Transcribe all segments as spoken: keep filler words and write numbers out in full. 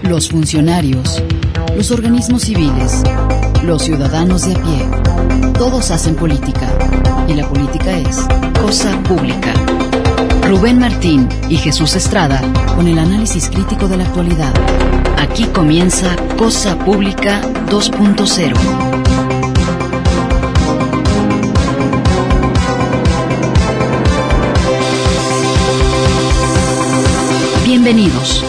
los funcionarios, los organismos civiles, los ciudadanos de a pie. Todos hacen política, y la política es cosa pública. Rubén Martín y Jesús Estrada con el análisis crítico de la actualidad. Aquí comienza Cosa Pública dos punto cero. Bienvenidos.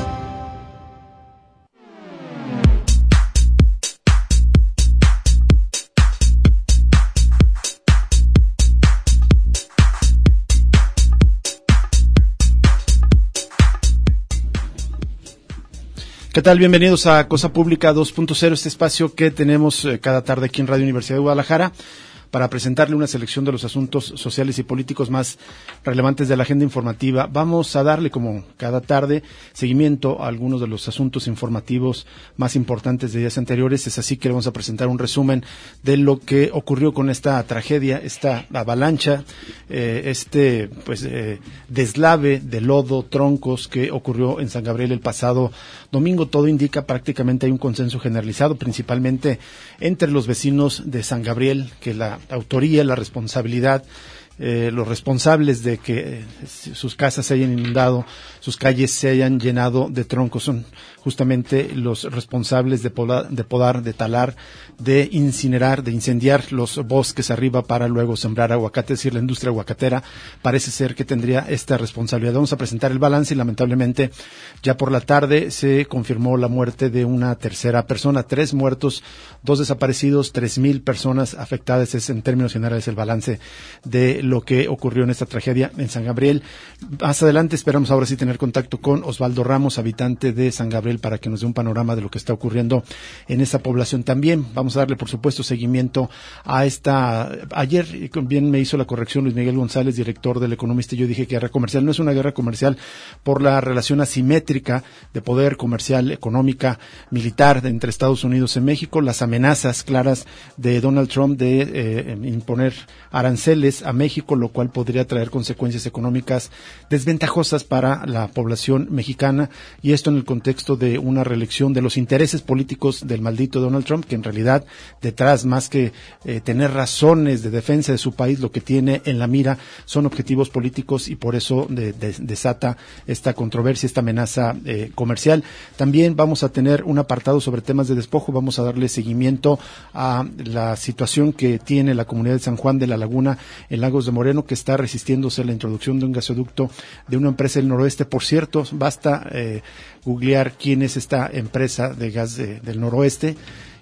¿Qué tal? Bienvenidos a Cosa Pública dos punto cero, este espacio que tenemos eh, cada tarde aquí en Radio Universidad de Guadalajara para presentarle una selección de los asuntos sociales y políticos más relevantes de la agenda informativa. Vamos a darle, como cada tarde, seguimiento a algunos de los asuntos informativos más importantes de días anteriores. Es así que le vamos a presentar un resumen de lo que ocurrió con esta tragedia, esta avalancha, eh, este pues eh, deslave de lodo, troncos que ocurrió en San Gabriel el pasado domingo. Todo indica prácticamente hay un consenso generalizado, principalmente entre los vecinos de San Gabriel, que la autoría, la responsabilidad, eh, los responsables de que eh, sus casas se hayan inundado, sus calles se hayan llenado de troncos, son justamente los responsables de podar, de podar, de talar, de incinerar, de incendiar los bosques arriba para luego sembrar aguacate. Es decir, la industria aguacatera parece ser que tendría esta responsabilidad. Vamos a presentar el balance y lamentablemente ya por la tarde se confirmó la muerte de una tercera persona, tres muertos, dos desaparecidos, tres mil personas afectadas. Es en términos generales el balance de lo que ocurrió en esta tragedia en San Gabriel. Más adelante esperamos ahora sí tener contacto con Osvaldo Ramos, habitante de San Gabriel, para que nos dé un panorama de lo que está ocurriendo en esa población. También vamos a darle, por supuesto, seguimiento a esta. Ayer bien me hizo la corrección Luis Miguel González, director del Economista, y yo dije que guerra comercial no es una guerra comercial por la relación asimétrica de poder comercial, económica, militar entre Estados Unidos y México, las amenazas claras de Donald Trump de eh, imponer aranceles a México, lo cual podría traer consecuencias económicas desventajosas para la población mexicana, y esto en el contexto de una reelección, de los intereses políticos del maldito Donald Trump, que en realidad detrás, más que eh, tener razones de defensa de su país, lo que tiene en la mira son objetivos políticos, y por eso de, de, desata esta controversia, esta amenaza eh, comercial. También vamos a tener un apartado sobre temas de despojo. Vamos a darle seguimiento a la situación que tiene la comunidad de San Juan de la Laguna en Lagos de Moreno, que está resistiéndose a la introducción de un gasoducto de una empresa del noroeste. Por cierto, basta eh, googlear quién es esta empresa de gas de, del noroeste,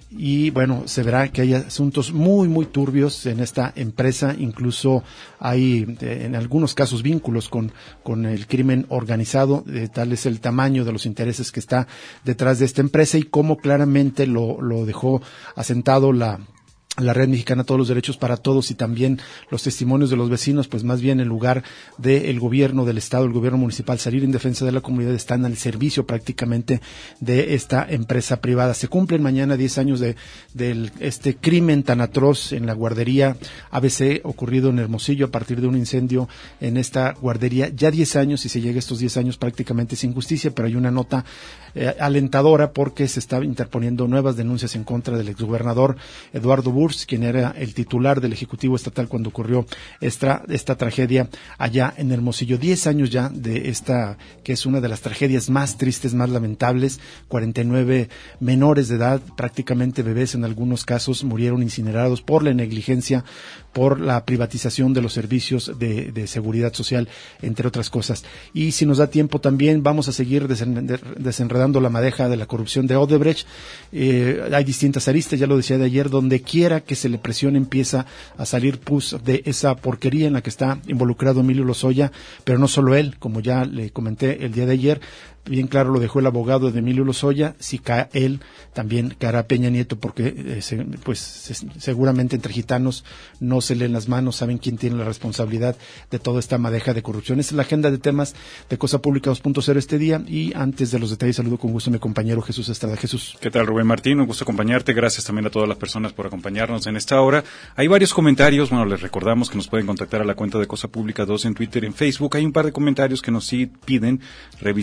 y bueno, se verá que hay asuntos muy, muy turbios en esta empresa. Incluso hay, eh, en algunos casos, vínculos con, con el crimen organizado. Eh, tal es el tamaño de los intereses que está detrás de esta empresa, y cómo claramente lo, lo dejó asentado la la Red Mexicana Todos los Derechos para Todos, y también los testimonios de los vecinos. Pues más bien, en lugar del gobierno del estado, el gobierno municipal, salir en defensa de la comunidad, están al servicio prácticamente de esta empresa privada. Se cumplen mañana diez años de, de este crimen tan atroz en la guardería A B C, ocurrido en Hermosillo a partir de un incendio en esta guardería. Ya diez años, y se llega a estos diez años prácticamente sin justicia, pero hay una nota eh, alentadora, porque se está interponiendo nuevas denuncias en contra del exgobernador Eduardo Burrs, quien era el titular del Ejecutivo Estatal cuando ocurrió esta, esta tragedia allá en Hermosillo. Diez años ya de esta, que es una de las tragedias más tristes, más lamentables. cuarenta y nueve menores de edad, prácticamente bebés en algunos casos, murieron incinerados por la negligencia, por la privatización de los servicios de, de seguridad social, entre otras cosas. Y si nos da tiempo también vamos a seguir desenredando la madeja de la corrupción de Odebrecht. Eh, hay distintas aristas, ya lo decía de ayer, donde quiera que se le presione empieza a salir pus de esa porquería en la que está involucrado Emilio Lozoya, pero no solo él, como ya le comenté el día de ayer. Bien claro lo dejó el abogado de Emilio Lozoya: si cae él, también caerá Peña Nieto, porque eh, se, pues se, seguramente entre gitanos no se leen las manos, saben quién tiene la responsabilidad de toda esta madeja de corrupción. Esa es la agenda de temas de Cosa Pública dos punto cero este día, y antes de los detalles saludo con gusto a mi compañero Jesús Estrada. Jesús. ¿Qué tal, Rubén Martín? Un gusto acompañarte. Gracias también a todas las personas por acompañarnos en esta hora. Hay varios comentarios. Bueno, les recordamos que nos pueden contactar a la cuenta de Cosa Pública dos en Twitter y en Facebook. Hay un par de comentarios que nos sí piden revisar el link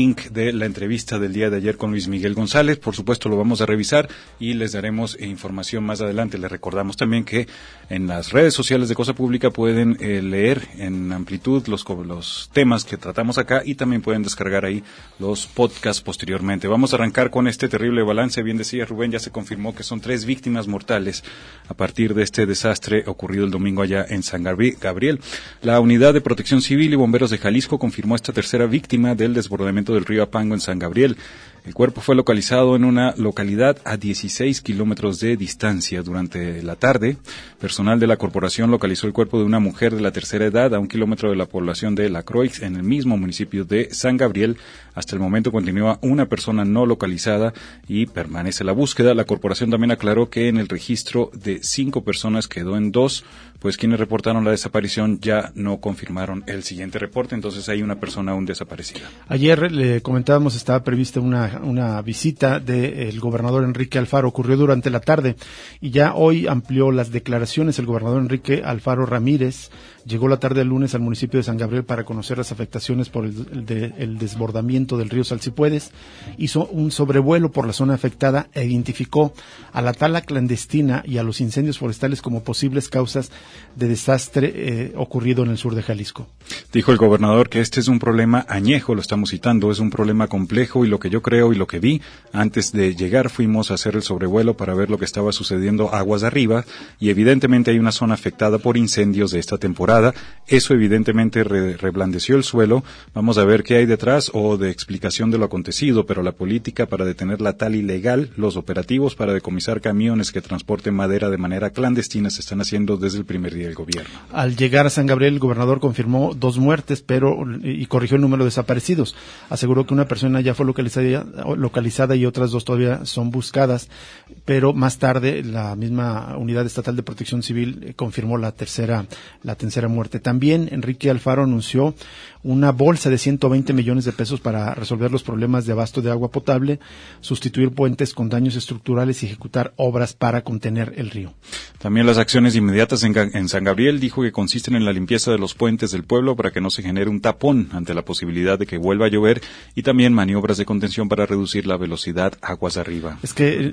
link de la entrevista del día de ayer con Luis Miguel González. Por supuesto, lo vamos a revisar y les daremos información más adelante. Les recordamos también que en las redes sociales de Cosa Pública pueden eh, leer en amplitud los, los temas que tratamos acá y también pueden descargar ahí los podcasts posteriormente. Vamos a arrancar con este terrible balance. Bien decía Rubén, ya se confirmó que son tres víctimas mortales a partir de este desastre ocurrido el domingo allá en San Gabriel. La Unidad de Protección Civil y Bomberos de Jalisco confirmó esta tercera víctima del desbordamiento del río Apango en San Gabriel. El cuerpo fue localizado en una localidad a dieciséis kilómetros de distancia durante la tarde. Personal de la corporación localizó el cuerpo de una mujer de la tercera edad a un kilómetro de la población de La Croix, en el mismo municipio de San Gabriel. Hasta el momento continúa una persona no localizada y permanece la búsqueda. La corporación también aclaró que en el registro de cinco personas quedó en dos, pues quienes reportaron la desaparición ya no confirmaron el siguiente reporte. Entonces hay una persona aún desaparecida. Ayer le comentábamos, estaba prevista una una visita del gobernador Enrique Alfaro, ocurrió durante la tarde y ya hoy amplió las declaraciones. El gobernador Enrique Alfaro Ramírez llegó la tarde del lunes al municipio de San Gabriel para conocer las afectaciones por el, el, de, el desbordamiento del río Salsipuedes. Hizo un sobrevuelo por la zona afectada e identificó a la tala clandestina y a los incendios forestales como posibles causas de desastre eh, ocurrido en el sur de Jalisco. Dijo el gobernador que este es un problema añejo, lo estamos citando, es un problema complejo y lo que yo creo y lo que vi, antes de llegar fuimos a hacer el sobrevuelo para ver lo que estaba sucediendo aguas arriba y evidentemente hay una zona afectada por incendios de esta temporada. Eso evidentemente re- reblandeció el suelo. Vamos a ver qué hay detrás o de explicación de lo acontecido, pero la política para detener la tala ilegal, los operativos para decomisar camiones que transporten madera de manera clandestina se están haciendo desde el primer día del gobierno. Al llegar a San Gabriel, el gobernador confirmó dos muertes, pero y corrigió el número de desaparecidos. Aseguró que una persona ya fue localizada, localizada y otras dos todavía son buscadas, pero más tarde la misma Unidad Estatal de Protección Civil eh, confirmó la tercera, la tercera muerte. También Enrique Alfaro anunció una bolsa de ciento veinte millones de pesos para resolver los problemas de abasto de agua potable, sustituir puentes con daños estructurales y ejecutar obras para contener el río. También las acciones inmediatas en, en San Gabriel dijo que consisten en la limpieza de los puentes del pueblo para que no se genere un tapón ante la posibilidad de que vuelva a llover y también maniobras de contención para reducir la velocidad aguas arriba. Es que,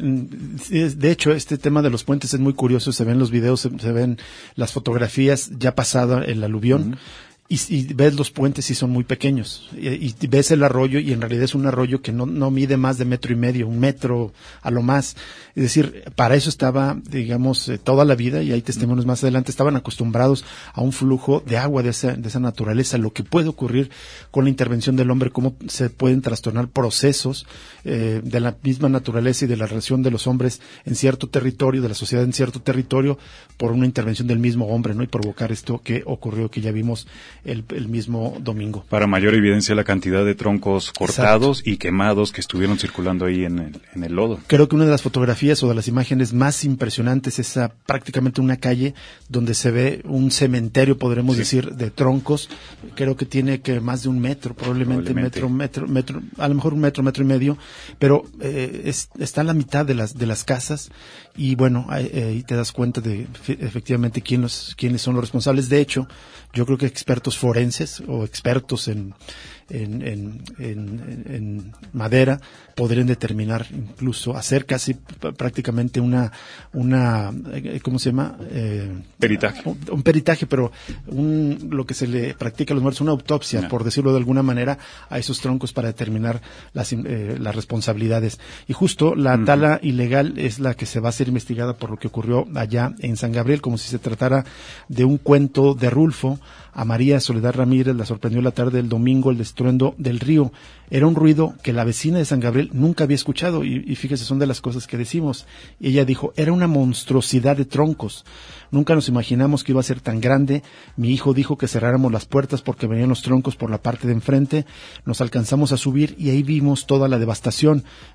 de hecho, este tema de los puentes es muy curioso, se ven los videos, se, se ven las fotografías ya pasada el aluvión. Uh-huh. Y, y ves los puentes y son muy pequeños, y, y ves el arroyo y en realidad es un arroyo que no, no mide más de metro y medio, un metro a lo más. Es decir, para eso estaba, digamos, eh, toda la vida, y hay testimonios más adelante, estaban acostumbrados a un flujo de agua de esa, de esa naturaleza. Lo que puede ocurrir con la intervención del hombre, cómo se pueden trastornar procesos eh, de la misma naturaleza y de la relación de los hombres en cierto territorio, de la sociedad en cierto territorio, por una intervención del mismo hombre, ¿no? Y provocar esto que ocurrió, que ya vimos El, el mismo domingo. Para mayor evidencia la cantidad de troncos cortados Exacto. y quemados que estuvieron circulando ahí en el, en el lodo. Creo que una de las fotografías o de las imágenes más impresionantes es a, prácticamente una calle donde se ve un cementerio, podremos sí. decir, de troncos. Creo que tiene que más de un metro, probablemente, probablemente. metro, metro, metro, a lo mejor un metro, metro y medio, pero eh, es, está a la mitad de las de las casas y bueno, ahí, ahí te das cuenta de efectivamente quién los, quiénes son los responsables. De hecho, yo creo que expertos forenses o expertos en, en, en, en, en madera podrían determinar, incluso hacer casi p- prácticamente una, una, ¿cómo se llama? Eh, peritaje. Un, un peritaje, pero un, lo que se le practica a los muertos, una autopsia, no. por decirlo de alguna manera, a esos troncos para determinar las, eh, las responsabilidades. Y justo la uh-huh. tala ilegal es la que se va a ser investigada por lo que ocurrió allá en San Gabriel, como si se tratara de un cuento de Rulfo. A María Soledad Ramírez la sorprendió la tarde del domingo el estruendo del río. Era un ruido que la vecina de San Gabriel nunca había escuchado y, y fíjese, son de las cosas que decimos. Y ella dijo, era una monstruosidad de troncos. Nunca nos imaginamos que iba a ser tan grande. Mi hijo dijo que cerráramos las puertas porque venían los troncos por la parte de enfrente. Nos alcanzamos a subir y ahí vimos toda la devastación.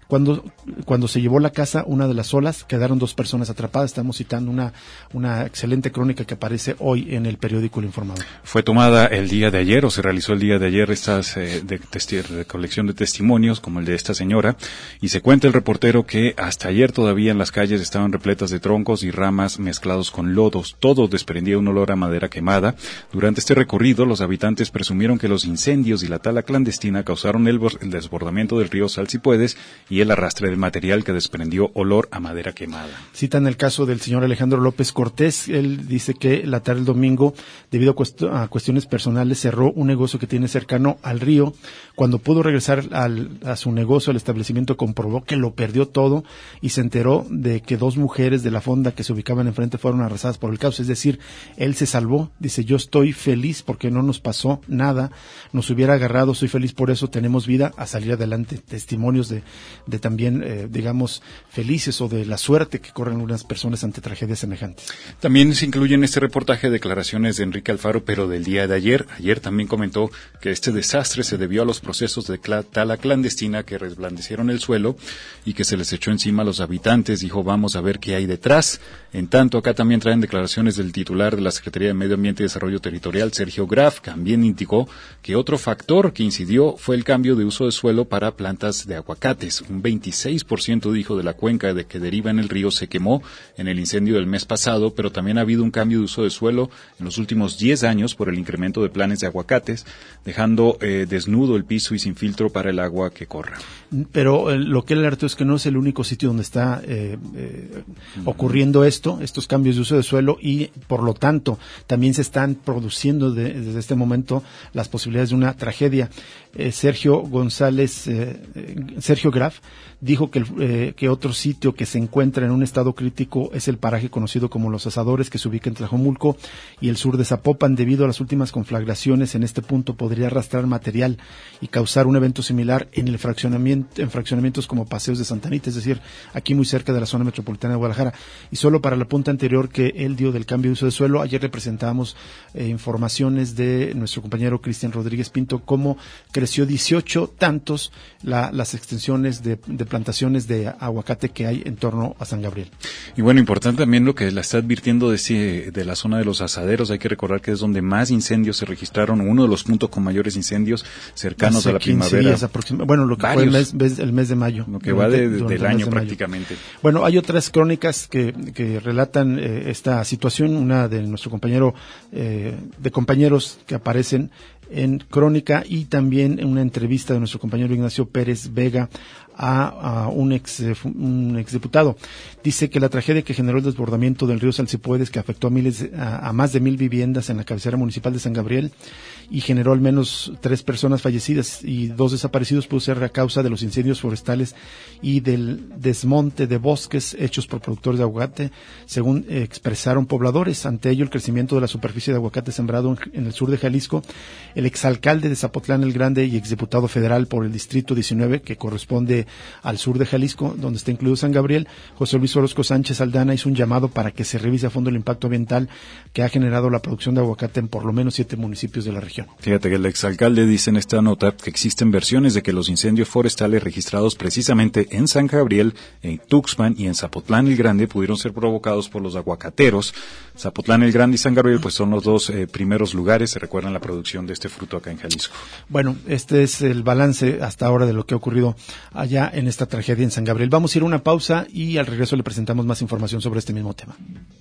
Cuando, cuando se llevó la casa, una de las olas, quedaron dos personas atrapadas. Estamos citando una, una excelente crónica que aparece hoy en el periódico El Informador. Fue tomada el día de ayer, o se realizó el día de ayer, estas eh, de, de, de colección de testimonios, como el de esta señora, y se cuenta el reportero que hasta ayer todavía en las calles estaban repletas de troncos y ramas mezclados con lodos. Todo desprendía un olor a madera quemada. Durante este recorrido, los habitantes presumieron que los incendios y la tala clandestina causaron el, el desbordamiento del río Salsipuedes y el arrastre del material que desprendió olor a madera quemada. Citan el caso del señor Alejandro López Cortés. Él dice que la tarde del domingo, debido a, cuest- a cuestiones personales, cerró un negocio que tiene cercano al río. Cuando pudo regresar al, a su negocio, al establecimiento, comprobó que lo perdió todo y se enteró de que dos mujeres de la fonda que se ubicaban enfrente fueron arrasadas por el caos. Es decir, él se salvó. Dice, yo estoy feliz porque no nos pasó nada. Nos hubiera agarrado, soy feliz por eso, tenemos vida a salir adelante. Testimonios de de también, eh, digamos, felices o de la suerte que corren algunas personas ante tragedias semejantes. También se incluye en este reportaje declaraciones de Enrique Alfaro, pero del día de ayer. Ayer también comentó que este desastre se debió a los procesos de cl- tala clandestina que reblandecieron el suelo y que se les echó encima a los habitantes. Dijo, vamos a ver qué hay detrás. En tanto, acá también traen declaraciones del titular de la Secretaría de Medio Ambiente y Desarrollo Territorial, Sergio Graf. También indicó que otro factor que incidió fue el cambio de uso de suelo para plantas de aguacates. Un veintiséis por ciento, dijo, de la cuenca de que deriva en el río se quemó en el incendio del mes pasado, pero también ha habido un cambio de uso de suelo en los últimos diez años por el incremento de planes de aguacates, dejando eh, desnudo el piso y sin filtro para el agua que corra. Pero eh, lo que él alertó es que no es el único sitio donde está eh, eh, ocurriendo esto, estos cambios de uso de suelo, y por lo tanto también se están produciendo de, desde este momento las posibilidades de una tragedia. Eh, Sergio González, eh, eh, Sergio Graf, dijo que, eh, que otro sitio que se encuentra en un estado crítico es el paraje conocido como Los Asadores, que se ubica en Tlajomulco y el sur de Zapopan. Debido a las últimas conflagraciones en este punto, podría arrastrar material y causar un evento similar en el fraccionamiento, en fraccionamientos como Paseos de Santa Anita, es decir, aquí muy cerca de la zona metropolitana de Guadalajara. Y solo para la punta anterior que él dio del cambio de uso de suelo, ayer le presentábamos eh, informaciones de nuestro compañero Cristian Rodríguez Pinto, cómo creció dieciocho tantos la, las extensiones de, de plantaciones de aguacate que hay en torno a San Gabriel. Y bueno, importante también lo que la está advirtiendo de, ese, de la zona de los asaderos. Hay que recordar que es donde más incendios se registraron, uno de los puntos con mayores incendios cercanos Hace a la primavera. Días bueno, lo que Varios. fue el mes, el mes de mayo. Lo que durante, va de, del año de prácticamente. Bueno, hay otras crónicas que, que relatan eh, esta situación. Una de nuestro compañero, eh, de compañeros que aparecen en Crónica, y también en una entrevista de nuestro compañero Ignacio Pérez Vega a, a un ex un exdiputado. Dice que la tragedia que generó el desbordamiento del río Salsipuedes, que afectó a miles a, a más de mil viviendas en la cabecera municipal de San Gabriel y generó al menos tres personas fallecidas y dos desaparecidos, pudo ser a causa de los incendios forestales y del desmonte de bosques hechos por productores de aguacate, según eh, expresaron pobladores. Ante ello, el crecimiento de la superficie de aguacate sembrado en, en el sur de Jalisco, el exalcalde de Zapotlán el Grande y exdiputado federal por el distrito diecinueve, que corresponde al sur de Jalisco, donde está incluido San Gabriel, José Luis Orozco Sánchez Aldana, hizo un llamado para que se revise a fondo el impacto ambiental que ha generado la producción de aguacate en por lo menos siete municipios de la región. Fíjate que el exalcalde dice en esta nota que existen versiones de que los incendios forestales registrados precisamente en San Gabriel, en Tuxpan y en Zapotlán el Grande pudieron ser provocados por los aguacateros. Zapotlán el Grande y San Gabriel pues son los dos eh, primeros lugares, se recuerdan la producción de este fruto acá en Jalisco. Bueno, este es el balance hasta ahora de lo que ha ocurrido allá en esta tragedia en San Gabriel. Vamos a ir a una pausa y al regreso le presentamos más información sobre este mismo tema.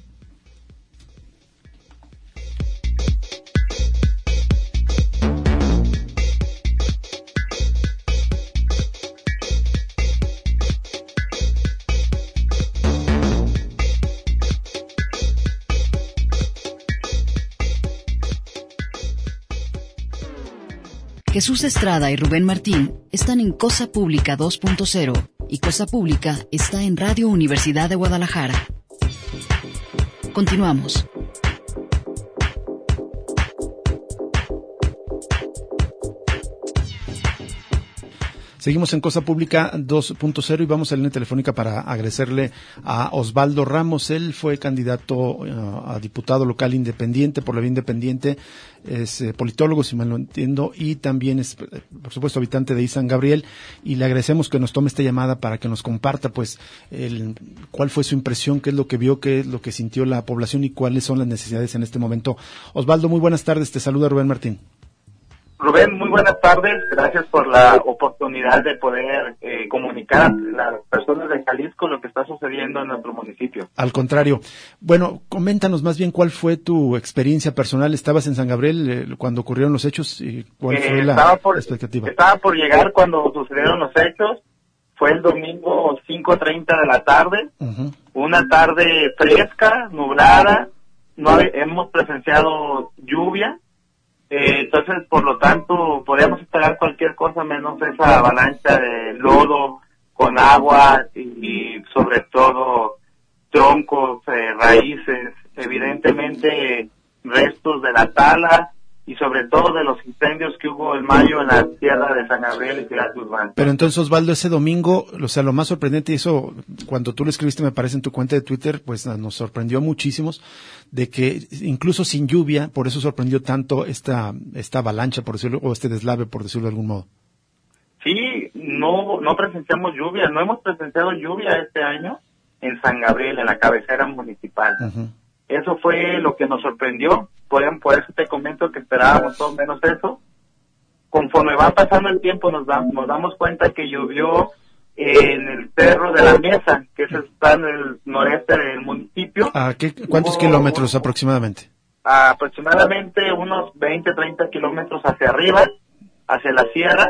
Jesús Estrada y Rubén Martín están en Cosa Pública dos punto cero y Cosa Pública está en Radio Universidad de Guadalajara. Continuamos. Seguimos en Cosa Pública dos punto cero y vamos a la línea telefónica para agradecerle a Osvaldo Ramos. Él fue candidato uh, a diputado local independiente por la vía independiente, es eh, politólogo, si mal no entiendo, y también es, por supuesto, habitante de San Gabriel, y le agradecemos que nos tome esta llamada para que nos comparta, pues, el, cuál fue su impresión, qué es lo que vio, qué es lo que sintió la población y cuáles son las necesidades en este momento. Osvaldo, muy buenas tardes, te saluda Rubén Martín. Rubén, muy buenas tardes. Gracias por la oportunidad de poder eh, comunicar a las personas de Jalisco lo que está sucediendo en nuestro municipio. Al contrario. Bueno, coméntanos más bien cuál fue tu experiencia personal. ¿Estabas en San Gabriel eh, cuando ocurrieron los hechos? ¿Y cuál eh, fue la estaba por, expectativa? Estaba por llegar cuando sucedieron los hechos. Fue el domingo cinco treinta de la tarde. Uh-huh. Una tarde fresca, nublada. No hab- hemos presenciado lluvia. Eh, entonces, por lo tanto, podíamos esperar cualquier cosa menos esa avalancha de lodo con agua y, y sobre todo troncos, eh, raíces, evidentemente restos de la tala y sobre todo de los incendios que hubo en mayo en la tierra de San Gabriel y Ciudad Guzmán. Pero entonces, Osvaldo, ese domingo, o sea, lo más sorprendente, y eso, cuando tú lo escribiste, me parece en tu cuenta de Twitter, pues nos sorprendió a muchísimos, de que incluso sin lluvia, por eso sorprendió tanto esta esta avalancha, por decirlo, o este deslave, por decirlo de algún modo. Sí, no no presenciamos lluvia, no hemos presenciado lluvia este año en San Gabriel, en la cabecera municipal. Uh-huh. Eso fue lo que nos sorprendió, por, por eso te comento que esperábamos todo menos eso. Conforme va pasando el tiempo nos, da, nos damos cuenta que llovió en el Cerro de la Mesa, que está en el noreste del municipio. ¿A qué, cuántos Hubo, kilómetros aproximadamente? Aproximadamente unos veinte, treinta kilómetros hacia arriba, hacia la sierra.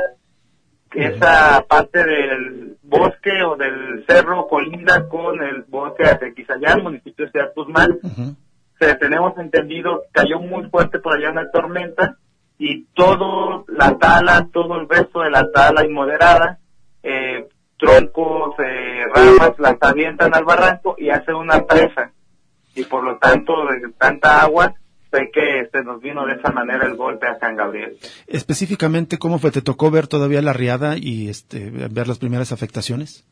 Esa parte del bosque o del cerro colinda con el bosque de Tequisayán, municipio de Ciudad Guzmán. Uh-huh. Se, tenemos entendido, cayó muy fuerte por allá una tormenta y todo la tala, todo el resto de la tala inmoderada, eh, troncos, eh, ramas, las avientan al barranco y hace una presa. Y por lo tanto, de tanta agua, sé que se nos vino de esa manera el golpe a San Gabriel. Específicamente, ¿cómo fue? ¿Te tocó ver todavía la riada y este ver las primeras afectaciones?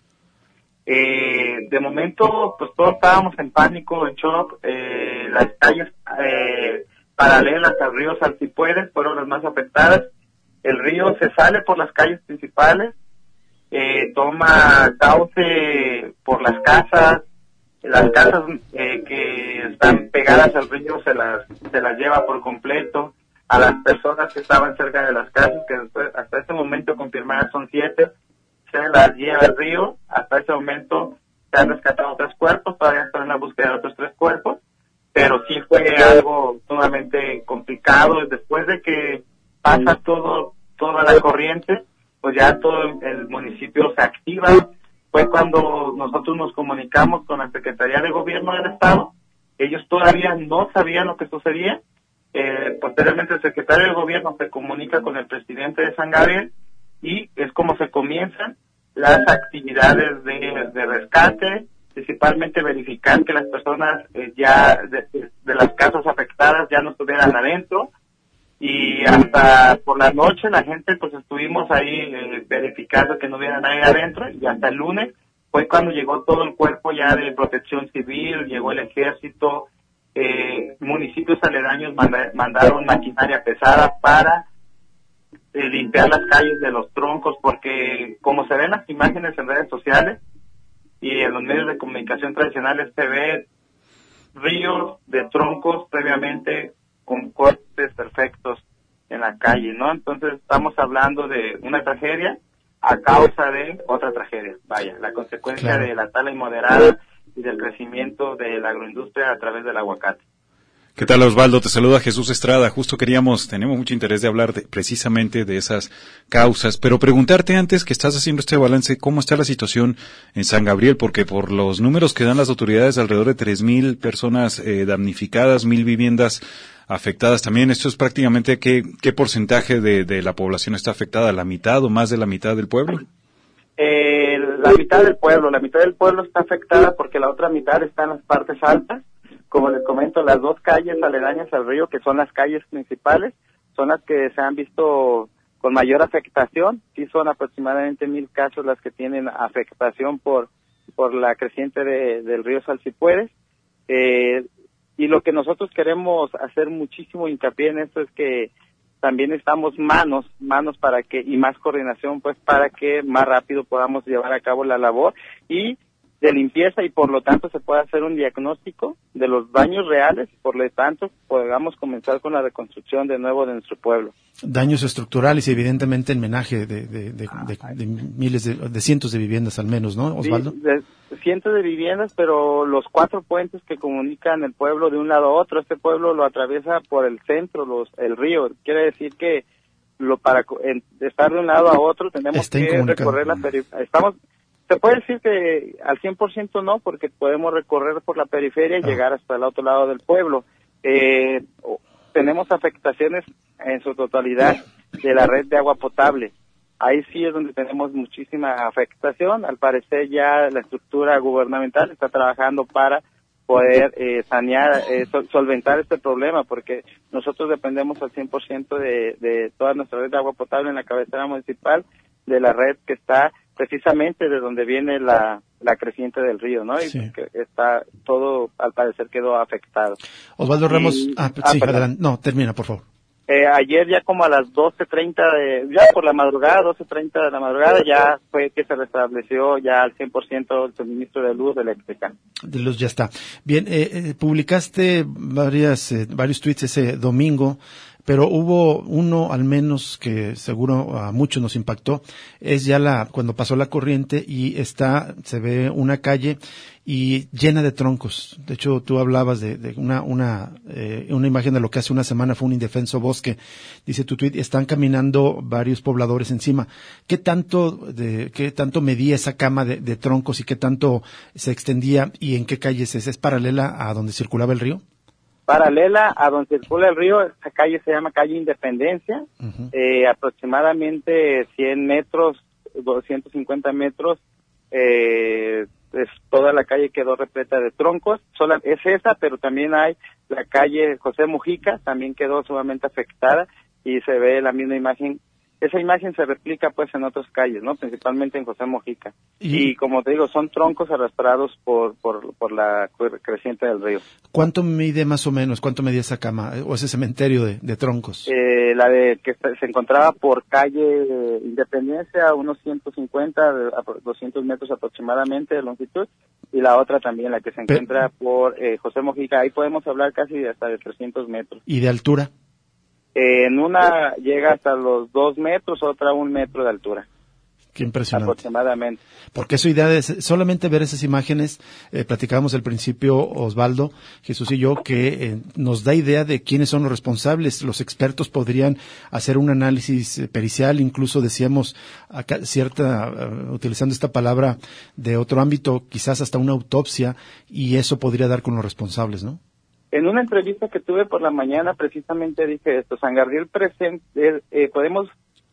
Eh, de momento, pues todos estábamos en pánico, en shock. Eh, las calles eh, paralelas al río Salsipuedes fueron las más afectadas. El río se sale por las calles principales, eh, toma cauce por las casas. Las casas eh, que están pegadas al río se las se las lleva por completo. A las personas que estaban cerca de las casas, que después, hasta este momento confirmadas son siete, se las lleva el río. Hasta este momento se han rescatado tres cuerpos, todavía están en la búsqueda de otros tres cuerpos, pero sí fue algo sumamente complicado. Después de que pasa todo toda la corriente, pues ya todo el municipio se activa. Fue cuando nosotros nos comunicamos con la Secretaría de Gobierno del Estado. Ellos todavía no sabían lo que sucedía. Eh, posteriormente el secretario de Gobierno se comunica con el presidente de San Gabriel y es como se comienzan las actividades de, de rescate, principalmente verificar que las personas eh, ya de, de las casas afectadas ya no estuvieran adentro. Y hasta por la noche la gente pues estuvimos ahí eh, verificando que no hubiera nadie adentro, y hasta el lunes fue cuando llegó todo el cuerpo ya de protección civil, llegó el ejército, eh, municipios aledaños manda, mandaron maquinaria pesada para eh, limpiar las calles de los troncos, porque como se ven las imágenes en redes sociales y en los medios de comunicación tradicionales, se ve ríos de troncos previamente con cortes perfectos en la calle, ¿no? Entonces estamos hablando de una tragedia a causa de otra tragedia. Vaya, la consecuencia claro. de la tala inmoderada y del crecimiento de la agroindustria a través del aguacate. ¿Qué tal, Osvaldo? Te saluda Jesús Estrada. Justo queríamos, tenemos mucho interés de hablar de, precisamente de esas causas, pero preguntarte antes que estás haciendo este balance, ¿cómo está la situación en San Gabriel? Porque por los números que dan las autoridades, alrededor de tres mil personas eh, damnificadas, mil viviendas afectadas también. Esto es prácticamente, ¿qué, qué porcentaje de, de la población está afectada? ¿La mitad o más de la mitad del pueblo? Eh, la mitad del pueblo, la mitad del pueblo está afectada porque la otra mitad está en las partes altas. Como les comento, las dos calles aledañas al río, que son las calles principales, son las que se han visto con mayor afectación. Sí son aproximadamente mil casos las que tienen afectación por por la creciente de, del río Salsipuedes. Eh, y lo que nosotros queremos hacer muchísimo hincapié en esto es que también necesitamos manos, manos para que, y más coordinación, pues para que más rápido podamos llevar a cabo la labor y de limpieza, y por lo tanto se pueda hacer un diagnóstico de los daños reales, y por lo tanto podamos comenzar con la reconstrucción de nuevo de nuestro pueblo. Daños estructurales y evidentemente enmenaje de, de, de, de, de miles de, de cientos de viviendas al menos, ¿no, Osvaldo? Sí, de cientos de viviendas, pero los cuatro puentes que comunican el pueblo de un lado a otro, este pueblo lo atraviesa por el centro, los, el río, quiere decir que lo para en, estar de un lado a otro tenemos Está que recorrer la periferia. Estamos Se puede decir que al cien por ciento no, porque podemos recorrer por la periferia y ah. llegar hasta el otro lado del pueblo. Eh, tenemos afectaciones en su totalidad de la red de agua potable. Ahí sí es donde tenemos muchísima afectación. Al parecer ya la estructura gubernamental está trabajando para poder eh, sanear, eh, sol- solventar este problema, porque nosotros dependemos al cien por ciento de, de toda nuestra red de agua potable en la cabecera municipal, de la red que está precisamente de donde viene la, la creciente del río, ¿no? Y sí. que está todo, al parecer, quedó afectado. Osvaldo Ramos, y, ah, ah, sí, adelante. No, termina, por favor. Eh, ayer ya como a las doce treinta de, ya por la madrugada, doce treinta de la madrugada, ya fue que se restableció ya al cien por ciento el suministro de luz eléctrica. De luz ya está. Bien, eh, eh, publicaste varias, eh, varios tweets ese domingo, pero hubo uno al menos que seguro a muchos nos impactó. Es ya la, cuando pasó la corriente y está, se ve una calle y llena de troncos. De hecho, tú hablabas de, de una, una, eh, una imagen de lo que hace una semana fue un indefenso bosque. Dice tu tweet, están caminando varios pobladores encima. ¿Qué tanto de, qué tanto medía esa cama de, de troncos y qué tanto se extendía y en qué calles es? ¿Es paralela a donde circulaba el río? Paralela a donde circula el río, esta calle se llama calle Independencia, uh-huh. eh, aproximadamente cien metros, doscientos cincuenta metros, eh, es, toda la calle quedó repleta de troncos, sola, es esa, pero también hay la calle José Mujica, también quedó sumamente afectada y se ve la misma imagen. Esa imagen se replica pues en otras calles, ¿no? Principalmente en José Mujica. Y, y como te digo, son troncos arrastrados por, por, por la creciente del río. ¿Cuánto mide más o menos? ¿Cuánto medía esa cama o ese cementerio de, de troncos? Eh, la de que se encontraba por calle Independencia, unos ciento cincuenta, doscientos metros aproximadamente de longitud, y la otra también, la que se encuentra Pe- por eh, José Mujica. Ahí podemos hablar casi de hasta de trescientos metros. ¿Y de altura? Eh, en una llega hasta los dos metros, otra un metro de altura. Qué impresionante. Aproximadamente. Porque eso idea de solamente ver esas imágenes, eh, platicábamos al principio, Osvaldo, Jesús y yo, que eh, nos da idea de quiénes son los responsables. Los expertos podrían hacer un análisis eh, pericial, incluso decíamos, acá, cierta, uh, utilizando esta palabra de otro ámbito, quizás hasta una autopsia, y eso podría dar con los responsables, ¿no? En una entrevista que tuve por la mañana precisamente dije esto, San Gabriel presente, eh, eh, podemos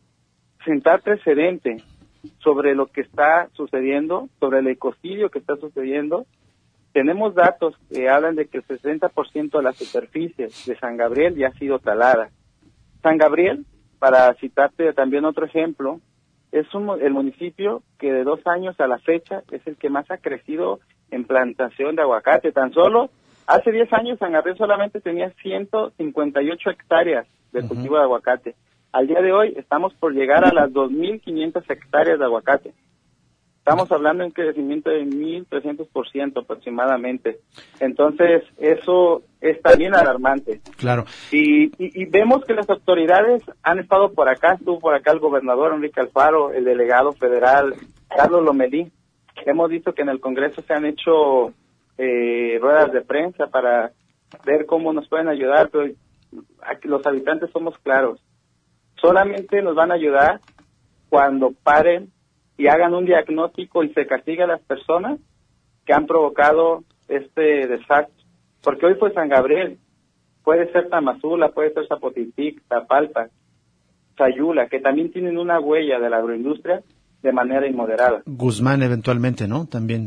sentar precedente sobre lo que está sucediendo, sobre el ecocidio que está sucediendo. Tenemos datos que hablan de que el sesenta por ciento de la superficie de San Gabriel ya ha sido talada. San Gabriel, para citarte también otro ejemplo, es un, el municipio que de dos años a la fecha es el que más ha crecido en plantación de aguacate. Tan solo hace diez años San Gabriel solamente tenía ciento cincuenta y ocho hectáreas de cultivo uh-huh. de aguacate. Al día de hoy estamos por llegar a las dos mil quinientas hectáreas de aguacate. Estamos hablando de un crecimiento de mil trescientos por ciento aproximadamente. Entonces, eso es también alarmante. Claro. Y, y, y vemos que las autoridades han estado por acá, estuvo por acá el gobernador Enrique Alfaro, el delegado federal Carlos Lomelí. Hemos visto que en el Congreso se han hecho eh, ruedas de prensa para ver cómo nos pueden ayudar, pero los habitantes somos claros. Solamente nos van a ayudar cuando paren y hagan un diagnóstico y se castigue a las personas que han provocado este desastre. Porque hoy fue San Gabriel, puede ser Tamazula, puede ser Zapotitic, Tapalpa, Sayula, que también tienen una huella de la agroindustria de manera inmoderada. Guzmán eventualmente, ¿no? También.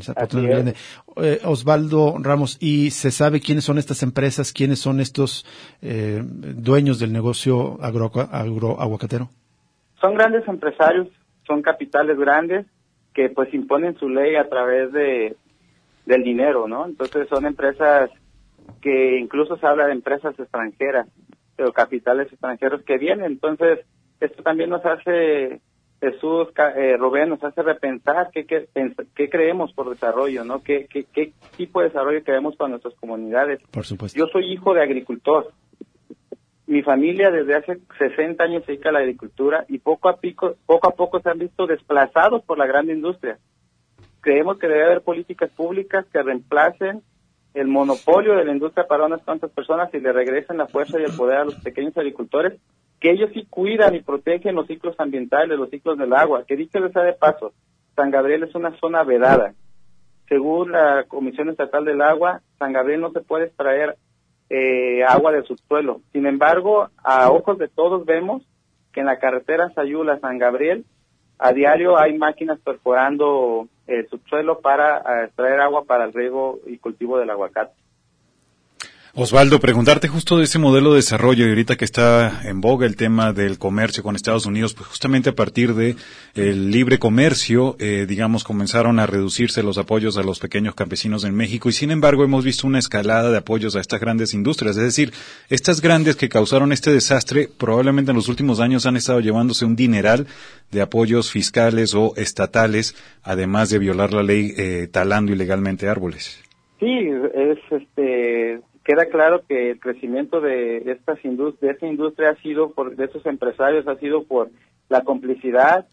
Eh, Osvaldo Ramos, ¿y se sabe quiénes son estas empresas, quiénes son estos eh, dueños del negocio agro, agro aguacatero? son grandes empresarios, son capitales grandes que pues imponen su ley a través de del dinero, ¿no? Entonces son empresas que incluso se habla de empresas extranjeras, o capitales extranjeros que vienen. Entonces esto también nos hace, Jesús, eh, Rubén, nos hace repensar qué, qué, qué creemos por desarrollo, ¿no? ¿Qué, qué, qué tipo de desarrollo queremos para nuestras comunidades? Por supuesto. Yo soy hijo de agricultor. Mi familia desde hace sesenta años se dedica a la agricultura y poco a, pico, poco, a poco se han visto desplazados por la gran industria. Creemos que debe haber políticas públicas que reemplacen el monopolio de la industria para unas cuantas personas y le regresen la fuerza y el poder a los pequeños agricultores, que ellos sí cuidan y protegen los ciclos ambientales, los ciclos del agua. Que dicho sea de paso, San Gabriel es una zona vedada. Según la Comisión Estatal del Agua, San Gabriel no se puede extraer eh, agua del subsuelo. Sin embargo, a ojos de todos vemos que en la carretera Sayula-San Gabriel, a diario hay máquinas perforando el subsuelo para extraer agua para el riego y cultivo del aguacate. Osvaldo, preguntarte justo de ese modelo de desarrollo y ahorita que está en boga el tema del comercio con Estados Unidos, pues justamente a partir de el libre comercio, eh, digamos, comenzaron a reducirse los apoyos a los pequeños campesinos en México y sin embargo hemos visto una escalada de apoyos a estas grandes industrias, es decir, estas grandes que causaron este desastre probablemente en los últimos años han estado llevándose un dineral de apoyos fiscales o estatales, además de violar la ley eh, talando ilegalmente árboles. Sí, es este... Queda claro que el crecimiento de estas indust- de esta industria ha sido por de estos empresarios ha sido por la complicidad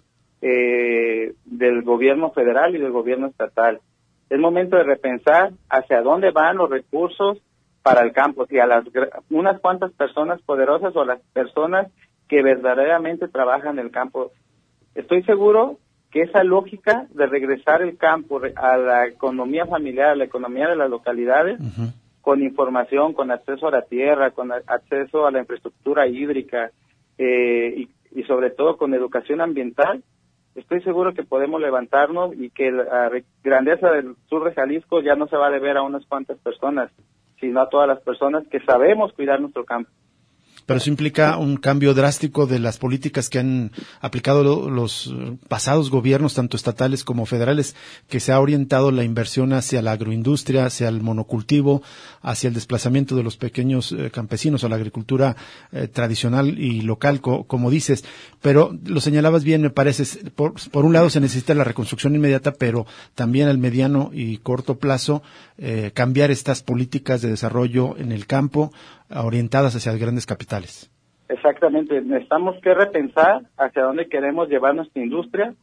eh, del gobierno federal y del gobierno estatal. Es momento de repensar hacia dónde van los recursos para el campo, si a las unas cuantas personas poderosas o a las personas que verdaderamente trabajan en el campo. Estoy seguro que esa lógica de regresar el campo a la economía familiar, a la economía de las localidades, uh-huh, con información, con acceso a la tierra, con acceso a la infraestructura hídrica eh, y, y sobre todo con educación ambiental, estoy seguro que podemos levantarnos y que la grandeza del sur de Jalisco ya no se va a deber a unas cuantas personas, sino a todas las personas que sabemos cuidar nuestro campo. Pero eso implica un cambio drástico de las políticas que han aplicado lo, los pasados gobiernos, tanto estatales como federales, que se ha orientado la inversión hacia la agroindustria, hacia el monocultivo, hacia el desplazamiento de los pequeños eh, campesinos a la agricultura eh, tradicional y local, co- como dices. Pero lo señalabas bien, me parece. Por, por un lado se necesita la reconstrucción inmediata, pero también al mediano y corto plazo eh, cambiar estas políticas de desarrollo en el campo, orientadas hacia grandes capitales. Exactamente, necesitamos que repensar hacia dónde queremos llevar nuestra industria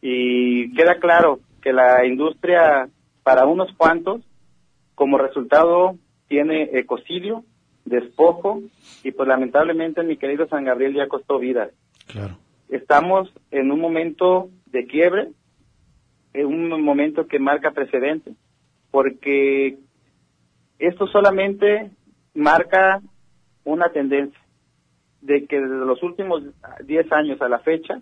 y queda claro que la industria para unos cuantos como resultado tiene ecocidio, despojo y pues lamentablemente mi querido San Gabriel ya costó vidas. Claro. Estamos en un momento de quiebre, en un momento que marca precedente, porque esto solamente marca una tendencia de que desde los últimos diez años a la fecha,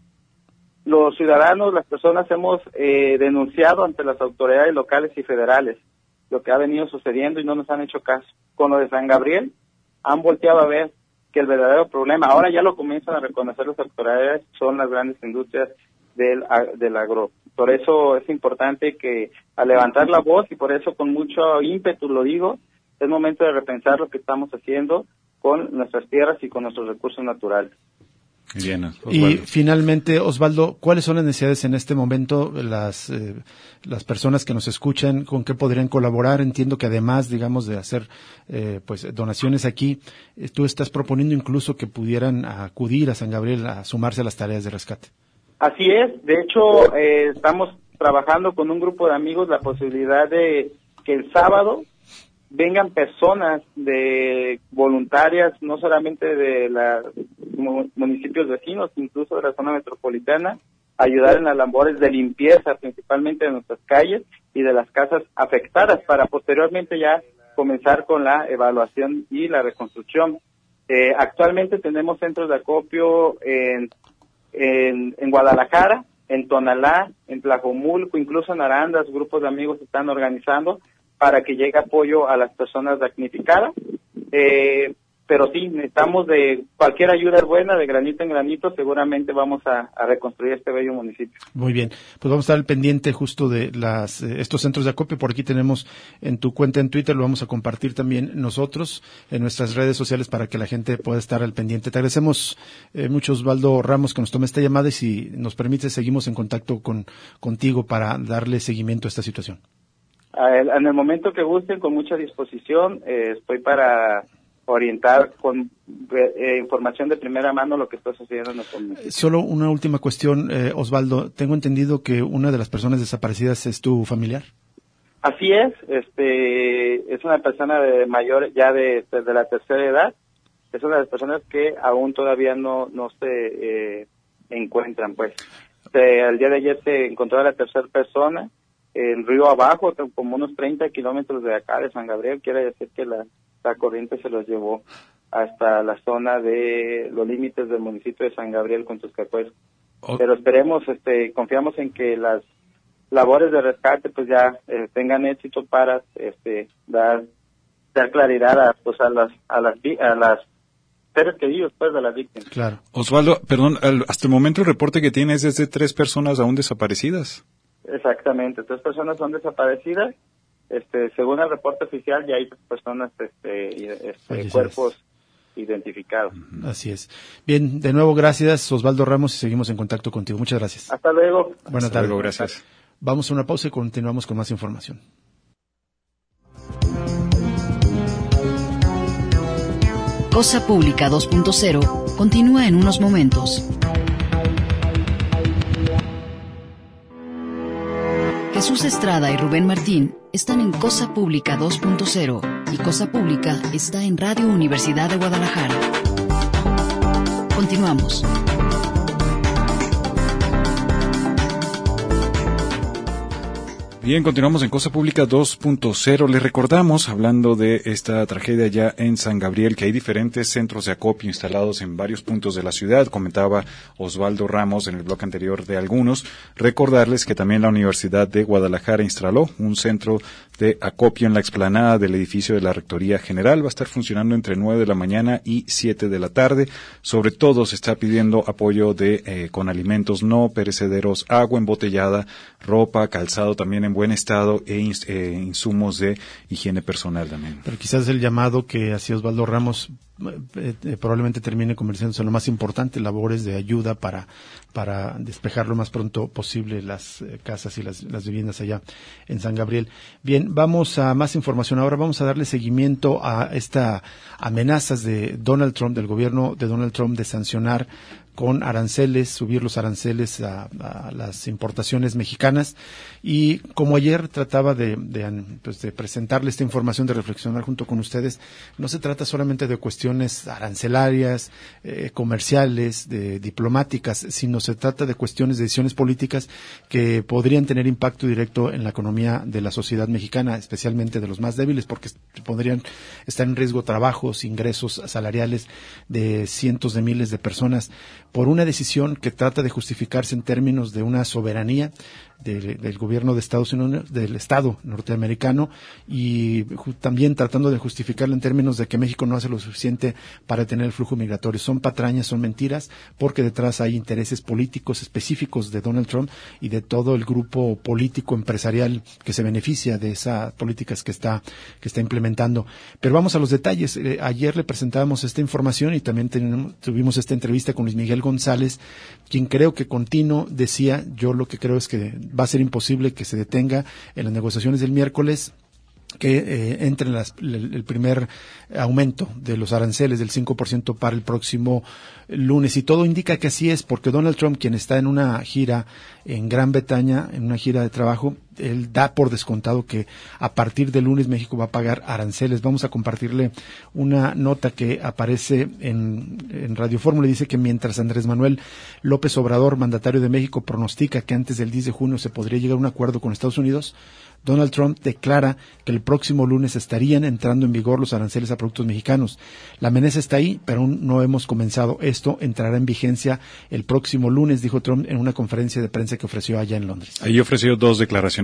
los ciudadanos, las personas hemos eh, denunciado ante las autoridades locales y federales lo que ha venido sucediendo y no nos han hecho caso. Con lo de San Gabriel, han volteado a ver que el verdadero problema, ahora ya lo comienzan a reconocer las autoridades, son las grandes industrias del, del agro. Por eso es importante que al levantar la voz, y por eso con mucho ímpetu lo digo, es momento de repensar lo que estamos haciendo con nuestras tierras y con nuestros recursos naturales. Bien, Osvaldo. Y finalmente, Osvaldo, ¿cuáles son las necesidades en este momento? Las eh, las personas que nos escuchan, ¿con qué podrían colaborar? Entiendo que además, digamos, de hacer eh, pues donaciones aquí, eh, tú estás proponiendo incluso que pudieran acudir a San Gabriel a sumarse a las tareas de rescate. Así es. De hecho, eh, estamos trabajando con un grupo de amigos la posibilidad de que el sábado vengan personas de voluntarias, no solamente de los municipios vecinos, incluso de la zona metropolitana, ayudar en las labores de limpieza, principalmente de nuestras calles y de las casas afectadas, para posteriormente ya comenzar con la evaluación y la reconstrucción. Eh, actualmente tenemos centros de acopio en, en, en Guadalajara, en Tonalá, en Tlajomulco, incluso en Arandas, grupos de amigos están organizando para que llegue apoyo a las personas damnificadas. Eh, pero sí, necesitamos de cualquier ayuda es buena, de granito en granito, seguramente vamos a, a reconstruir este bello municipio. Muy bien, pues vamos a estar al pendiente justo de las eh, estos centros de acopio. Por aquí tenemos en tu cuenta en Twitter, lo vamos a compartir también nosotros en nuestras redes sociales para que la gente pueda estar al pendiente. Te agradecemos eh, mucho, Osvaldo Ramos, que nos tome esta llamada, y si nos permite seguimos en contacto con contigo para darle seguimiento a esta situación. En el momento que gusten, con mucha disposición, eh, estoy para orientar con eh, información de primera mano lo que está sucediendo en nuestro municipio. Solo una última cuestión, eh, Osvaldo. Tengo entendido que una de las personas desaparecidas es tu familiar. Así es, este, es una persona de mayor, ya de, de la tercera edad. Es una de las personas que aún todavía no, no se eh, encuentran, pues. Se, el día de ayer se encontró a la tercera persona en río abajo, como unos treinta kilómetros de acá, de San Gabriel. Quiere decir que la La corriente se los llevó hasta la zona de los límites del municipio de San Gabriel con Tuscacuez. Oh. Pero esperemos, este, confiamos en que las labores de rescate pues ya eh, tengan éxito para este dar dar claridad a pues a las a las a las seres queridos pues de las víctimas. Claro. Osvaldo, perdón, hasta el momento el reporte que tienes es de tres personas aún desaparecidas. Exactamente, tres personas son desaparecidas. Este, según el reporte oficial, ya hay personas, este, este cuerpos identificados. Así es. Bien, de nuevo, gracias, Osvaldo Ramos, y seguimos en contacto contigo. Muchas gracias. Hasta luego. Buenas tardes. Luego, gracias. Vamos a una pausa y continuamos con más información. Cosa Pública dos punto cero continúa en unos momentos. Jesús Estrada y Rubén Martín están en Cosa Pública dos punto cero y Cosa Pública está en Radio Universidad de Guadalajara. Continuamos. Bien, continuamos en Cosa Pública dos punto cero. Les recordamos, hablando de esta tragedia ya en San Gabriel, que hay diferentes centros de acopio instalados en varios puntos de la ciudad. Comentaba Osvaldo Ramos en el bloque anterior de algunos. Recordarles que también la Universidad de Guadalajara instaló un centro de acopio en la explanada del edificio de la Rectoría General. Va a estar funcionando entre nueve de la mañana y siete de la tarde. Sobre todo se está pidiendo apoyo de eh, con alimentos no perecederos, agua embotellada, ropa, calzado también en buen estado e ins, eh, insumos de higiene personal también. Pero quizás el llamado que hacía Osvaldo Ramos eh, eh, probablemente termine convirtiéndose en lo más importante, labores de ayuda para para despejar lo más pronto posible las eh, casas y las, las viviendas allá en San Gabriel. Bien, vamos a más información. Ahora vamos a darle seguimiento a esta amenazas de Donald Trump, del gobierno de Donald Trump, de sancionar con aranceles, subir los aranceles a, a las importaciones mexicanas. Y como ayer trataba de, de, pues de presentarle esta información, de reflexionar junto con ustedes, no se trata solamente de cuestiones arancelarias, eh, comerciales, de, diplomáticas, sino se trata de cuestiones de decisiones políticas que podrían tener impacto directo en la economía de la sociedad mexicana, especialmente de los más débiles, porque podrían estar en riesgo trabajos, ingresos salariales de cientos de miles de personas, por una decisión que trata de justificarse en términos de una soberanía del, del gobierno de Estados Unidos, del Estado norteamericano, y ju- también tratando de justificarla en términos de que México no hace lo suficiente para tener el flujo migratorio. Son patrañas, son mentiras, porque detrás hay intereses políticos específicos de Donald Trump y de todo el grupo político empresarial que se beneficia de esas políticas que está que está implementando. Pero vamos a los detalles. Eh, ayer le presentábamos esta información y también tenemos, tuvimos esta entrevista con Luis Miguel González, quien creo que continuo decía, yo lo que creo es que va a ser imposible que se detenga en las negociaciones del miércoles, que eh, entre en las, el, el primer aumento de los aranceles del cinco por ciento para el próximo lunes. Y todo indica que así es, porque Donald Trump, quien está en una gira en Gran Bretaña, en una gira de trabajo, él da por descontado que a partir del lunes México va a pagar aranceles. Vamos a compartirle una nota que aparece en, en Radio Fórmula. Dice que mientras Andrés Manuel López Obrador, mandatario de México, pronostica que antes del diez de junio se podría llegar a un acuerdo con Estados Unidos, Donald Trump declara que el próximo lunes estarían entrando en vigor los aranceles a productos mexicanos. La amenaza está ahí, pero aún no hemos comenzado. Esto entrará en vigencia el próximo lunes, dijo Trump en una conferencia de prensa que ofreció allá en Londres. Ahí ofreció dos declaraciones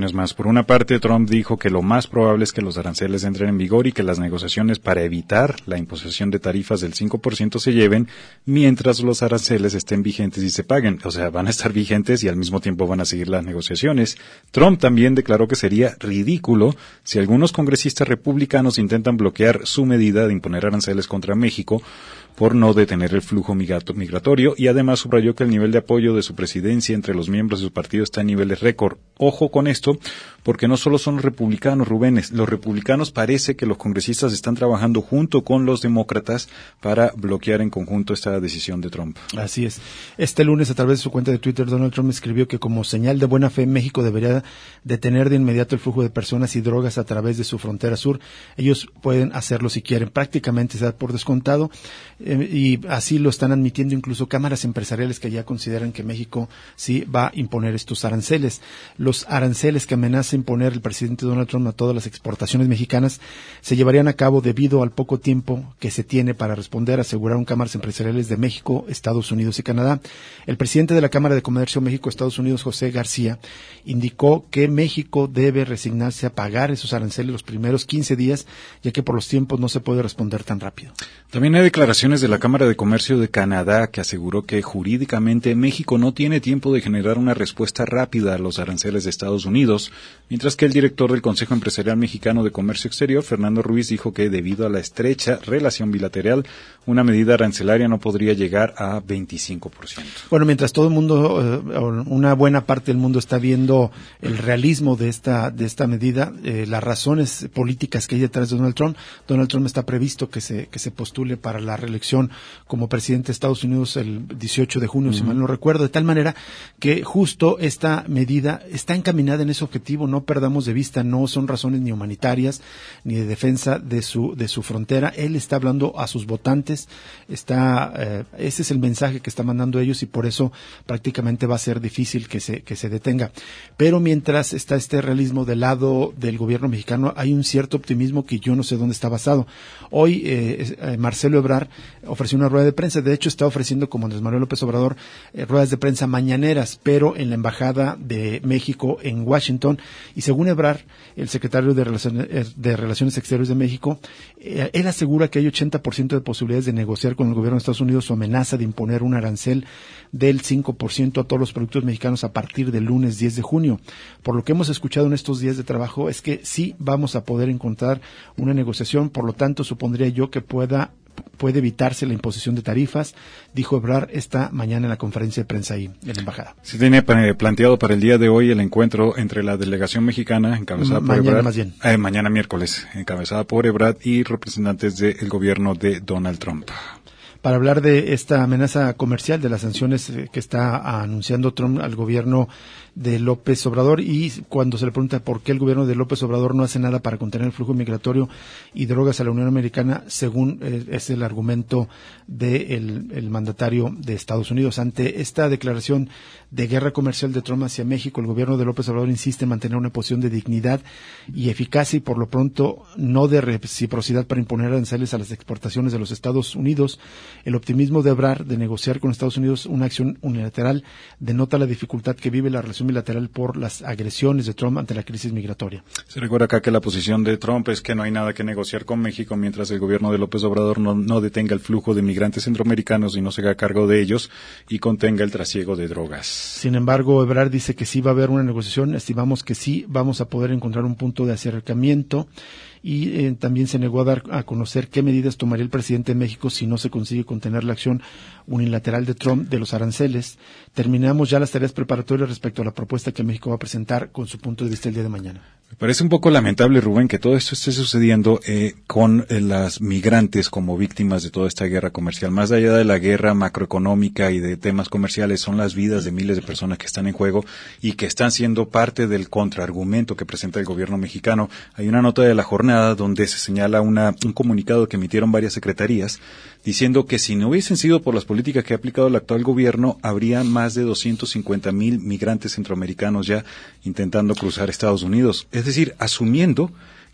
declaraciones más. Por una parte, Trump dijo que lo más probable es que los aranceles entren en vigor y que las negociaciones para evitar la imposición de tarifas del cinco por ciento se lleven mientras los aranceles estén vigentes y se paguen. O sea, van a estar vigentes y al mismo tiempo van a seguir las negociaciones. Trump también declaró que sería ridículo si algunos congresistas republicanos intentan bloquear su medida de imponer aranceles contra México por no detener el flujo migratorio, y además subrayó que el nivel de apoyo de su presidencia entre los miembros de su partido está en niveles récord. Ojo con esto, porque no solo son los republicanos, Rubénes, los republicanos parece que los congresistas están trabajando junto con los demócratas para bloquear en conjunto esta decisión de Trump. Así es. Este lunes, a través de su cuenta de Twitter, Donald Trump escribió que como señal de buena fe, México debería detener de inmediato el flujo de personas y drogas a través de su frontera sur. Ellos pueden hacerlo si quieren, prácticamente se da por descontado. Eh, y así lo están admitiendo incluso cámaras empresariales que ya consideran que México sí va a imponer estos aranceles. Los aranceles que amenaza imponer el presidente Donald Trump a todas las exportaciones mexicanas se llevarían a cabo debido al poco tiempo que se tiene para responder, aseguraron cámaras empresariales de México, Estados Unidos y Canadá. El presidente de la Cámara de Comercio México-Estados Unidos, José García, indicó que México debe resignarse a pagar esos aranceles los primeros quince días, ya que por los tiempos no se puede responder tan rápido. También hay declaraciones de la Cámara de Comercio de Canadá que aseguró que jurídicamente México no tiene tiempo de generar una respuesta rápida a los aranceles de Estados Unidos, mientras que el director del Consejo Empresarial Mexicano de Comercio Exterior, Fernando Ruiz, dijo que debido a la estrecha relación bilateral, una medida arancelaria no podría llegar a veinticinco por ciento. Bueno, mientras todo el mundo, eh, una buena parte del mundo está viendo el realismo de esta de esta medida, eh, las razones políticas que hay detrás de Donald Trump, Donald Trump está previsto que se que se postule para la reelección como presidente de Estados Unidos el dieciocho de junio, uh-huh. si mal no recuerdo, de tal manera que justo esta medida está encaminada en ese objetivo. No perdamos de vista, no son razones ni humanitarias ni de defensa de su de su frontera. Él está hablando a sus votantes, está eh, ese es el mensaje que está mandando ellos, y por eso prácticamente va a ser difícil que se que se detenga. Pero mientras está este realismo del lado del gobierno mexicano, hay un cierto optimismo que yo no sé dónde está basado. Hoy eh, eh, Marcelo Ebrard ofreció una rueda de prensa. De hecho, está ofreciendo, como Andrés Manuel López Obrador, eh, ruedas de prensa mañaneras, pero en la Embajada de México en Washington. Y según Ebrard, el secretario de Relaciones, de Relaciones Exteriores de México, eh, él asegura que hay ochenta por ciento de posibilidades de negociar con el gobierno de Estados Unidos su amenaza de imponer un arancel del cinco por ciento a todos los productos mexicanos a partir del lunes diez de junio. Por lo que hemos escuchado en estos días de trabajo, es que sí vamos a poder encontrar una negociación. Por lo tanto, supondría yo que pueda puede evitarse la imposición de tarifas, dijo Ebrard esta mañana en la conferencia de prensa ahí en la embajada. Se tiene planteado para el día de hoy el encuentro entre la delegación mexicana encabezada mañana, por Ebrard, más bien. Eh, mañana miércoles, encabezada por Ebrard y representantes del gobierno de Donald Trump. Para hablar de esta amenaza comercial, de las sanciones que está anunciando Trump al gobierno de López Obrador, y cuando se le pregunta por qué el gobierno de López Obrador no hace nada para contener el flujo migratorio y drogas a la Unión Americana, según eh, es el argumento del el mandatario de Estados Unidos. Ante esta declaración de guerra comercial de Trump hacia México, el gobierno de López Obrador insiste en mantener una posición de dignidad y eficacia y por lo pronto no de reciprocidad para imponer aranceles a las exportaciones de los Estados Unidos. El optimismo de Ebrard de negociar con Estados Unidos una acción unilateral denota la dificultad que vive la relación bilateral por las agresiones de Trump ante la crisis migratoria. Se recuerda acá que la posición de Trump es que no hay nada que negociar con México mientras el gobierno de López Obrador no, no detenga el flujo de migrantes centroamericanos y no se haga cargo de ellos y contenga el trasiego de drogas. Sin embargo, Ebrard dice que sí va a haber una negociación, estimamos que sí vamos a poder encontrar un punto de acercamiento. Y eh, también se negó a dar a conocer qué medidas tomaría el presidente de México si no se consigue contener la acción unilateral de Trump de los aranceles. Terminamos ya las tareas preparatorias respecto a la propuesta que México va a presentar con su punto de vista el día de mañana. Me parece un poco lamentable, Rubén, que todo esto esté sucediendo eh, con eh, las migrantes como víctimas de toda esta guerra comercial. Más allá de la guerra macroeconómica y de temas comerciales, son las vidas de miles de personas que están en juego y que están siendo parte del contraargumento que presenta el gobierno mexicano. Hay una nota de La Jornada donde se señala una, un comunicado que emitieron varias secretarías diciendo que si no hubiesen sido por las políticas que ha aplicado el actual gobierno, habría más de doscientos cincuenta mil migrantes centroamericanos ya intentando cruzar Estados Unidos. Es decir, asumiendo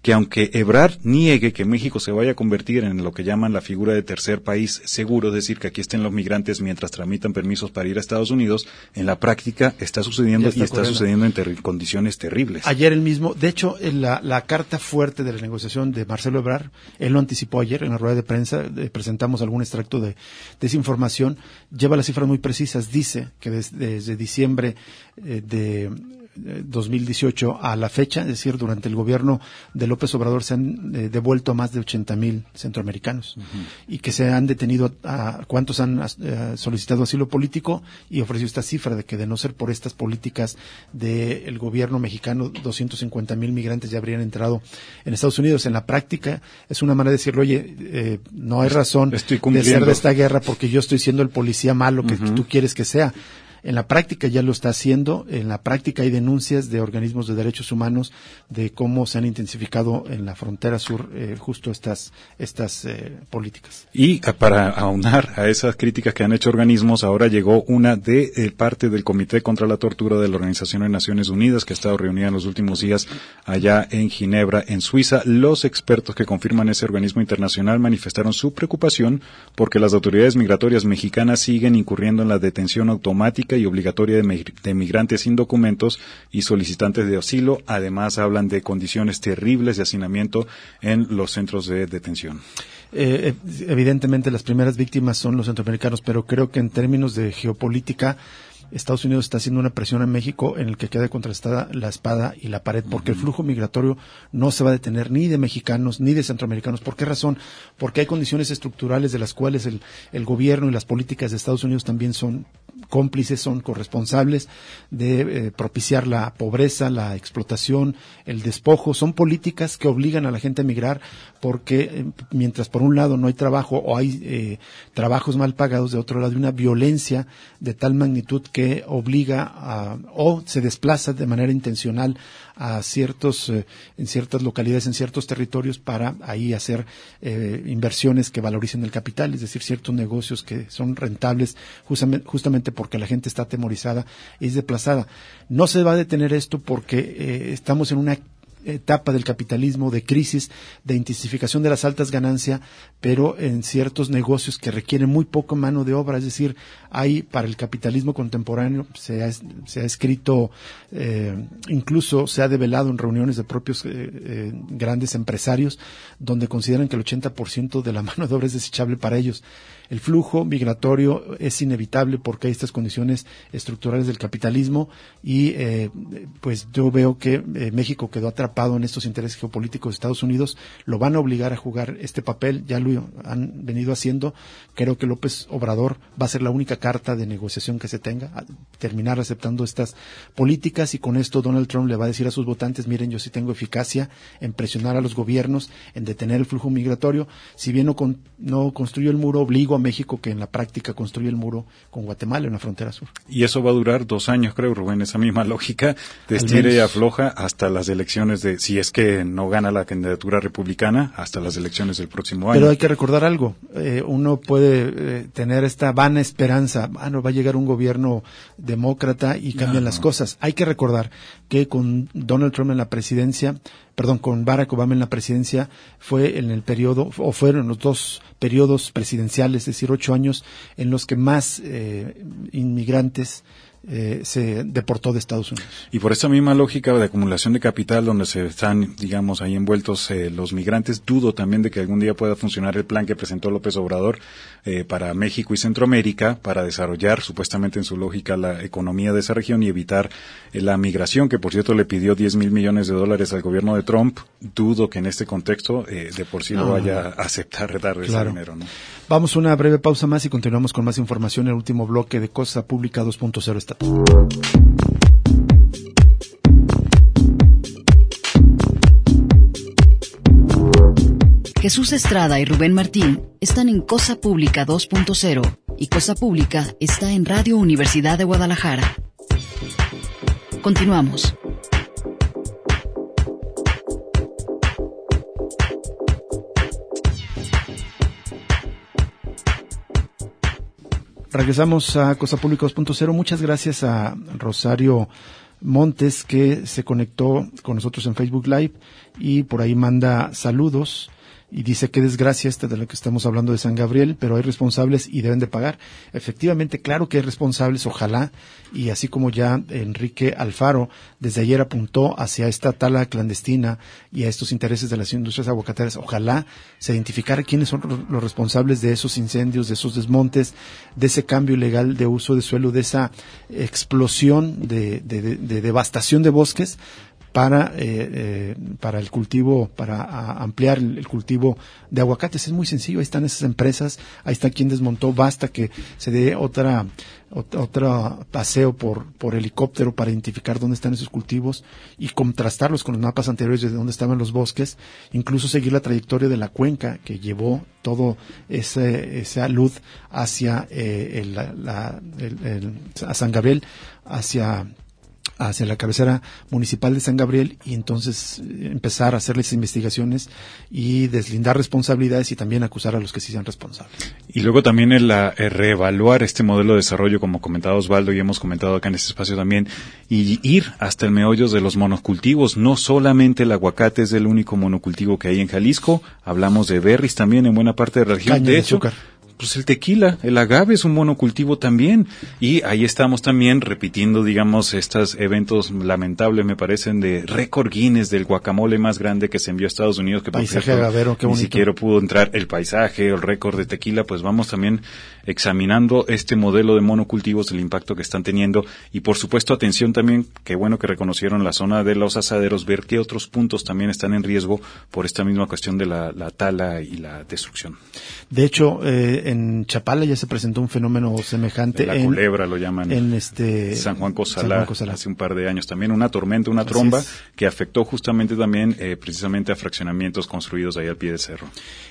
que aunque Ebrard niegue que México se vaya a convertir en lo que llaman la figura de tercer país seguro, es decir, que aquí estén los migrantes mientras tramitan permisos para ir a Estados Unidos, en la práctica está sucediendo está y está corriendo. sucediendo en ter- condiciones terribles. Ayer el mismo, de hecho, en la, la carta fuerte de la negociación de Marcelo Ebrard, él lo anticipó ayer en la rueda de prensa, eh, presentamos algún extracto de, de esa información, lleva las cifras muy precisas, dice que des, desde diciembre eh, de dos mil dieciocho a la fecha, es decir, durante el gobierno de López Obrador se han eh, devuelto a más de ochenta mil centroamericanos uh-huh. y que se han detenido a cuántos han eh, solicitado asilo político, y ofreció esta cifra de que de no ser por estas políticas del gobierno mexicano, doscientos cincuenta mil migrantes ya habrían entrado en Estados Unidos. En la práctica es una manera de decirle, oye, eh, no hay razón de ser de esta guerra porque yo estoy siendo el policía malo que uh-huh. tú quieres que sea. En la práctica ya lo está haciendo, en la práctica hay denuncias de organismos de derechos humanos de cómo se han intensificado en la frontera sur eh, justo estas estas eh, políticas. Y para aunar a esas críticas que han hecho organismos, ahora llegó una de eh, parte del Comité contra la Tortura de la Organización de Naciones Unidas, que ha estado reunida en los últimos días allá en Ginebra, en Suiza. Los expertos que confirman ese organismo internacional manifestaron su preocupación porque las autoridades migratorias mexicanas siguen incurriendo en la detención automática y obligatoria de, mig- de migrantes sin documentos y solicitantes de asilo. Además, hablan de condiciones terribles de hacinamiento en los centros de detención. Eh, evidentemente, las primeras víctimas son los centroamericanos, pero creo que en términos de geopolítica, Estados Unidos está haciendo una presión a México en el que queda contrastada la espada y la pared, porque uh-huh. el flujo migratorio no se va a detener ni de mexicanos ni de centroamericanos. ¿Por qué razón? Porque hay condiciones estructurales de las cuales el, el gobierno y las políticas de Estados Unidos también son cómplices, son corresponsables de eh, propiciar la pobreza, la explotación, el despojo. Son políticas que obligan a la gente a migrar porque eh, mientras por un lado no hay trabajo o hay eh, trabajos mal pagados, de otro lado hay una violencia de tal magnitud que obliga a, o se desplaza de manera intencional a ciertos, eh, en ciertas localidades, en ciertos territorios para ahí hacer eh, inversiones que valoricen el capital, es decir, ciertos negocios que son rentables justamente, justamente porque la gente está atemorizada y es desplazada. No se va a detener esto porque eh, estamos en una etapa del capitalismo de crisis, de intensificación de las altas ganancias, pero en ciertos negocios que requieren muy poca mano de obra, es decir, hay para el capitalismo contemporáneo, se ha, se ha escrito, eh, incluso se ha develado en reuniones de propios eh, eh, grandes empresarios, donde consideran que el ochenta por ciento de la mano de obra es desechable para ellos. El flujo migratorio es inevitable porque hay estas condiciones estructurales del capitalismo y eh, pues yo veo que eh, México quedó atrapado en estos intereses geopolíticos de Estados Unidos, lo van a obligar a jugar este papel, ya lo han venido haciendo. Creo que López Obrador va a ser la única carta de negociación que se tenga, a terminar aceptando estas políticas, y con esto Donald Trump le va a decir a sus votantes, miren, yo sí tengo eficacia en presionar a los gobiernos, en detener el flujo migratorio. Si bien no, con, no construyo el muro, obligo a México que en la práctica construye el muro con Guatemala en la frontera sur. Y eso va a durar dos años, creo, Rubén, esa misma lógica de estira y afloja hasta las elecciones de, si es que no gana la candidatura republicana, hasta las elecciones del próximo año. Pero hay que recordar algo, eh, uno puede eh, tener esta vana esperanza, ah, no, va a llegar un gobierno demócrata y cambian no, las no. cosas. Hay que recordar que con Donald Trump en la presidencia, perdón, con Barack Obama en la presidencia, fue en el periodo, o fueron los dos periodos presidenciales, es decir, ocho años, en los que más eh, inmigrantes Eh, se deportó de Estados Unidos. Y por esa misma lógica de acumulación de capital donde se están, digamos, ahí envueltos eh, los migrantes, dudo también de que algún día pueda funcionar el plan que presentó López Obrador eh, para México y Centroamérica, para desarrollar supuestamente en su lógica la economía de esa región y evitar eh, la migración, que por cierto le pidió diez mil millones de dólares al gobierno de Trump. Dudo que en este contexto eh, de por sí no, lo vaya a aceptar dar ese claro. dinero, ¿no? Vamos a una breve pausa más y continuamos con más información en el último bloque de Cosa Pública dos punto cero. Jesús Estrada y Rubén Martín están en Cosa Pública dos punto cero y Cosa Pública está en Radio Universidad de Guadalajara. Continuamos. Regresamos a Cosa Pública dos punto cero. Muchas gracias a Rosario Montes, que se conectó con nosotros en Facebook Live y por ahí manda saludos. Y dice, qué desgracia esta de la que estamos hablando de San Gabriel, pero hay responsables y deben de pagar. Efectivamente, claro que hay responsables, ojalá, y así como ya Enrique Alfaro desde ayer apuntó hacia esta tala clandestina y a estos intereses de las industrias aguacateras, ojalá se identificara quiénes son los responsables de esos incendios, de esos desmontes, de ese cambio ilegal de uso de suelo, de esa explosión de, de, de, de devastación de bosques, para eh, eh, para el cultivo, para a, ampliar el, el cultivo de aguacates. Es muy sencillo, ahí están esas empresas, ahí está quien desmontó, basta que se dé otra otra, otra paseo por por helicóptero para identificar dónde están esos cultivos y contrastarlos con los mapas anteriores de dónde estaban los bosques, incluso seguir la trayectoria de la cuenca que llevó todo ese esa luz hacia eh, el, la, el, el, a San Gabriel, hacia hacia la cabecera municipal de San Gabriel, y entonces empezar a hacerles investigaciones y deslindar responsabilidades y también acusar a los que sí sean responsables. Y luego también el, el reevaluar este modelo de desarrollo, como comentaba Osvaldo y hemos comentado acá en este espacio también, y ir hasta el meollo de los monocultivos. No solamente el aguacate es el único monocultivo que hay en Jalisco, hablamos de berries también en buena parte de la región. Caña de de hecho, azúcar. Pues el tequila, el agave es un monocultivo también, y ahí estamos también repitiendo, digamos, estos eventos lamentables, me parecen, de récord Guinness del guacamole más grande que se envió a Estados Unidos, que por paisaje cierto, agavero, qué ni bonito. siquiera pudo entrar el paisaje, el récord de tequila. Pues vamos también examinando este modelo de monocultivos, el impacto que están teniendo, y por supuesto atención también, qué bueno que reconocieron la zona de los asaderos, ver qué otros puntos también están en riesgo por esta misma cuestión de la, la tala y la destrucción. De hecho, eh, en Chapala ya se presentó un fenómeno semejante. La en, culebra lo llaman. En este San Juan Cosalá, San Juan Cosalá. Hace un par de años también, una tormenta, una Así tromba es. que afectó justamente también eh, precisamente a fraccionamientos construidos ahí al pie del cerro.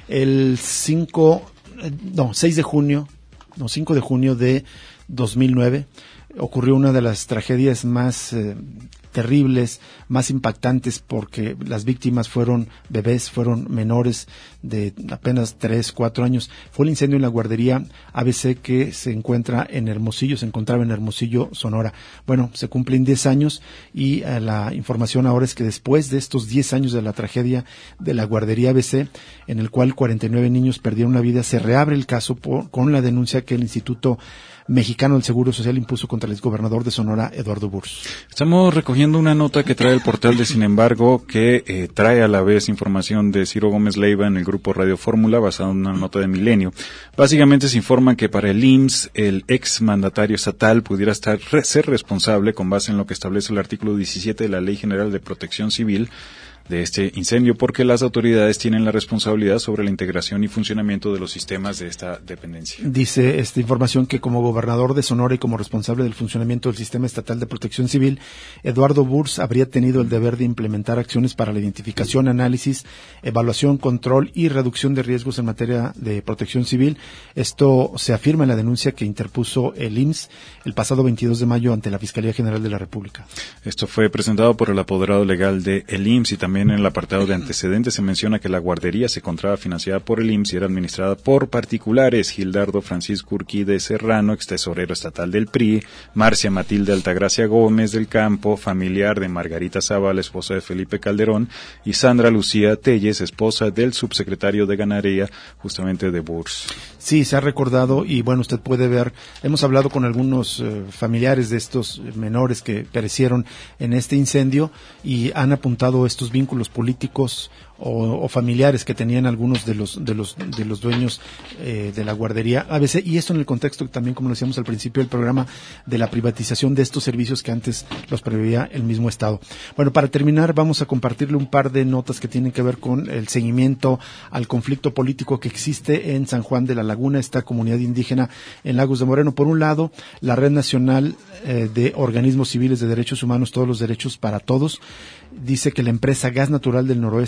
El cinco, eh, no, seis de junio, no, cinco de junio de dos mil nueve ocurrió una de las tragedias más eh, terribles, más impactantes, porque las víctimas fueron bebés, fueron menores de apenas tres, cuatro años. Fue el incendio en la guardería A B C que se encuentra en Hermosillo, se encontraba en Hermosillo, Sonora. Bueno, se cumplen diez años y eh, la información ahora es que después de estos diez años de la tragedia de la guardería A B C, en el cual cuarenta y nueve niños perdieron la vida, se reabre el caso por, con la denuncia que el Instituto Mexicano del Seguro Social impuso contra el exgobernador de Sonora, Eduardo Burrs. Estamos recogiendo una nota que trae el portal de Sin embargo, que eh, trae a la vez información de Ciro Gómez Leiva en el grupo Radio Fórmula, basada en una nota de Milenio. Básicamente se informa que para el I M S S, el ex mandatario estatal pudiera estar ser responsable con base en lo que establece el artículo diecisiete de la Ley General de Protección Civil de este incendio, porque las autoridades tienen la responsabilidad sobre la integración y funcionamiento de los sistemas de esta dependencia. Dice esta información que como gobernador de Sonora y como responsable del funcionamiento del Sistema Estatal de Protección Civil, Eduardo Burrs habría tenido el deber de implementar acciones para la identificación, análisis, evaluación, control y reducción de riesgos en materia de protección civil. Esto se afirma en la denuncia que interpuso el I M S S el pasado veintidós de mayo ante la Fiscalía General de la República. Esto fue presentado por el apoderado legal de el I M S S, y también en el apartado de antecedentes se menciona que la guardería se encontraba financiada por el I M S S y era administrada por particulares: Gildardo Francisco Urquide Serrano, ex tesorero estatal del P R I, Marcia Matilde Altagracia Gómez del Campo, familiar de Margarita Zavala, esposa de Felipe Calderón, y Sandra Lucía Telles, esposa del subsecretario de Ganadería, justamente de Burrs. Sí, se ha recordado y bueno, usted puede ver, hemos hablado con algunos eh, familiares de estos menores que perecieron en este incendio y han apuntado estos vínculos políticos o, o familiares que tenían algunos de los de los de los dueños eh, de la guardería A B C, y esto en el contexto también, como lo decíamos al principio del programa, de la privatización de estos servicios que antes los preveía el mismo Estado. Bueno, para terminar vamos a compartirle un par de notas que tienen que ver con el seguimiento al conflicto político que existe en San Juan de la Laguna, esta comunidad indígena en Lagos de Moreno. Por un lado, la Red Nacional eh, de Organismos Civiles de Derechos Humanos, Todos los Derechos para Todos, dice que la empresa Gas Natural del Noroeste continúa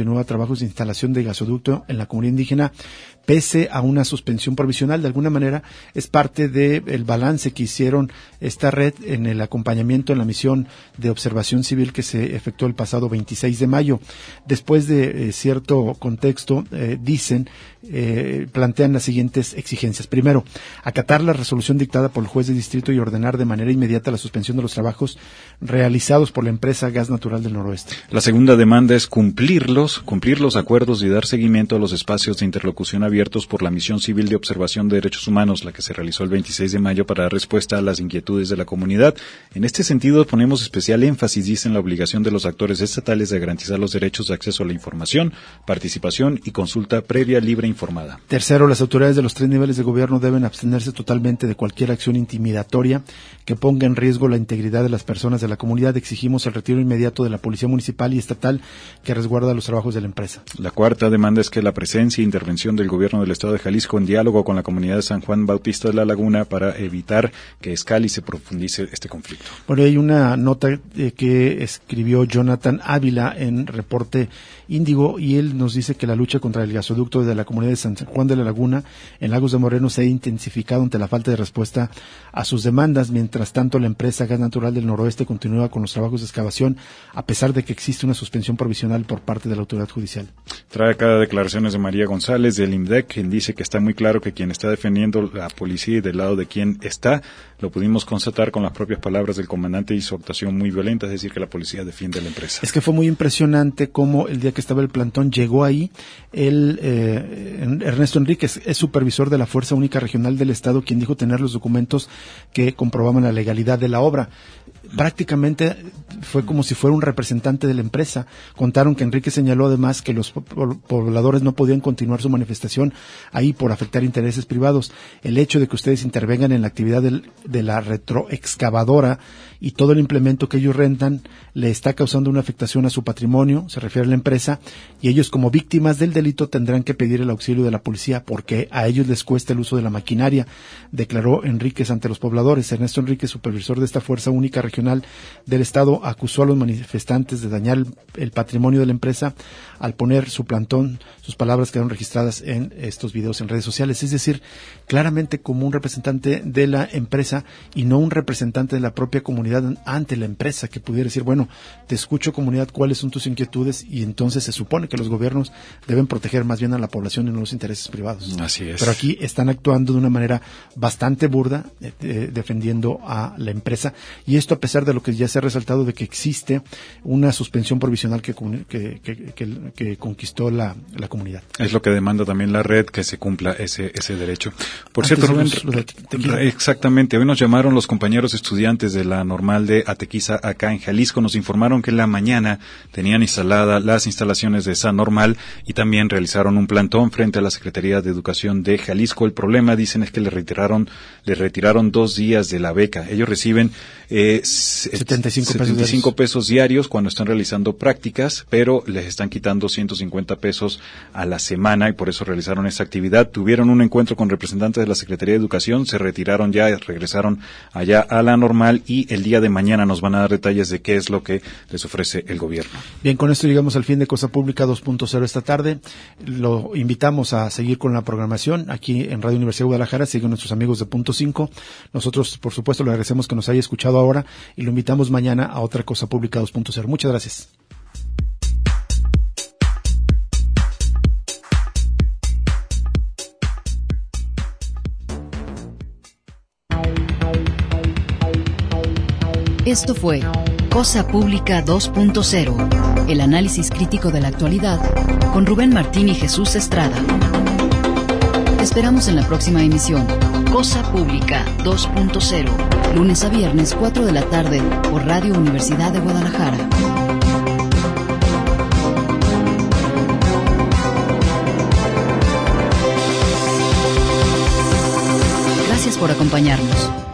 continúa trabajos de instalación de gasoducto en la comunidad indígena, pese a una suspensión provisional. De alguna manera es parte del balance que hicieron esta red en el acompañamiento en la misión de observación civil que se efectuó el pasado veintiséis de mayo. Después de eh, cierto contexto, eh, dicen, eh, plantean las siguientes exigencias. Primero, acatar la resolución dictada por el juez de distrito y ordenar de manera inmediata la suspensión de los trabajos realizados por la empresa Gas Natural del Noroeste. La segunda demanda es cumplirlos, cumplir los acuerdos y dar seguimiento a los espacios de interlocución abiertos por la Misión Civil de Observación de Derechos Humanos, la que se realizó el veintiséis de mayo para dar respuesta a las inquietudes de la comunidad. En este sentido, ponemos especial énfasis, dice, en la obligación de los actores estatales de garantizar los derechos de acceso a la información, participación y consulta previa, libre e informada. Tercero, las autoridades de los tres niveles de gobierno deben abstenerse totalmente de cualquier acción intimidatoria que ponga en riesgo la integridad de las personas de la comunidad. Exigimos el retiro inmediato de la Policía Municipal y Estatal que resguarda los trabajos de la empresa. La cuarta demanda es que la presencia e intervención del gobierno del Estado de Jalisco en diálogo con la comunidad de San Juan Bautista de la Laguna para evitar que escale y se profundice este conflicto. Bueno, hay una nota eh, que escribió Jonathan Ávila en Reporte Índigo y él nos dice que la lucha contra el gasoducto de la comunidad de San Juan de la Laguna en Lagos de Moreno se ha intensificado ante la falta de respuesta a sus demandas. Mientras tanto, la empresa Gas Natural del Noroeste continúa con los trabajos de excavación a pesar de que existe una suspensión provisional por parte de la autoridad judicial. Trae acá declaraciones de María González del IMDEC, quien dice que está muy claro que quien está defendiendo la policía y del lado de quien está, lo pudimos constatar con las propias palabras del comandante y su actuación muy violenta, es decir, que la policía defiende a la empresa. Es que fue muy impresionante cómo el día que estaba el plantón llegó ahí el eh, Ernesto Enríquez, es supervisor de la Fuerza Única Regional del Estado, quien dijo tener los documentos que comprobaban la legalidad de la obra. Prácticamente fue como si fuera un representante de la empresa. Contaron que Enrique señaló además que los pobladores no podían continuar su manifestación ahí por afectar intereses privados. El hecho de que ustedes intervengan en la actividad del, de la retroexcavadora y todo el implemento que ellos rentan le está causando una afectación a su patrimonio, se refiere a la empresa, y ellos como víctimas del delito tendrán que pedir el auxilio de la policía porque a ellos les cuesta el uso de la maquinaria, declaró Enríquez ante los pobladores. Ernesto Enríquez, supervisor de esta Fuerza Única Regional del Estado, acusó a los manifestantes de dañar el, el patrimonio de la empresa al poner su plantón. Sus palabras quedaron registradas en estos videos en redes sociales, es decir, claramente como un representante de la empresa y no un representante de la propia comunidad ante la empresa, que pudiera decir, bueno, te escucho comunidad, cuáles son tus inquietudes, y entonces se supone que los gobiernos deben proteger más bien a la población y no los intereses privados. Así es. Pero aquí están actuando de una manera bastante burda, eh, eh, defendiendo a la empresa, y esto a pesar de lo que ya se ha resaltado de que existe una suspensión provisional que, que, que, que, que conquistó la, la comunidad. Es lo que demanda también la red, que se cumpla ese ese derecho. Por Antes cierto, Rubén, los, los exactamente, hoy nos llamaron los compañeros estudiantes de la normal de Atequiza acá en Jalisco, nos informaron que en la mañana tenían instalada las instalaciones de esa normal y también realizaron un plantón frente a la Secretaría de Educación de Jalisco. El problema, dicen, es que le retiraron, le retiraron dos días de la beca. Ellos reciben eh, setenta y cinco, setenta y cinco pesos, pesos diarios cuando están realizando prácticas, pero les están quitando ciento cincuenta pesos a la semana y por eso realizaron esa actividad. Tuvieron un encuentro con representantes de la Secretaría de Educación, se retiraron ya, regresaron allá a la normal y el día de mañana nos van a dar detalles de qué es lo que les ofrece el gobierno. Bien, con esto llegamos al fin de Cosa Pública dos punto cero esta tarde. Lo invitamos a seguir con la programación aquí en Radio Universidad de Guadalajara. Siguen nuestros amigos de Punto cinco. Nosotros, por supuesto, le agradecemos que nos haya escuchado ahora y lo invitamos mañana a otra Cosa Pública dos punto cero. Muchas gracias. Esto fue Cosa Pública dos punto cero, el análisis crítico de la actualidad con Rubén Martín y Jesús Estrada. Te esperamos en la próxima emisión, Cosa Pública dos punto cero, lunes a viernes cuatro de la tarde por Radio Universidad de Guadalajara. Gracias por acompañarnos.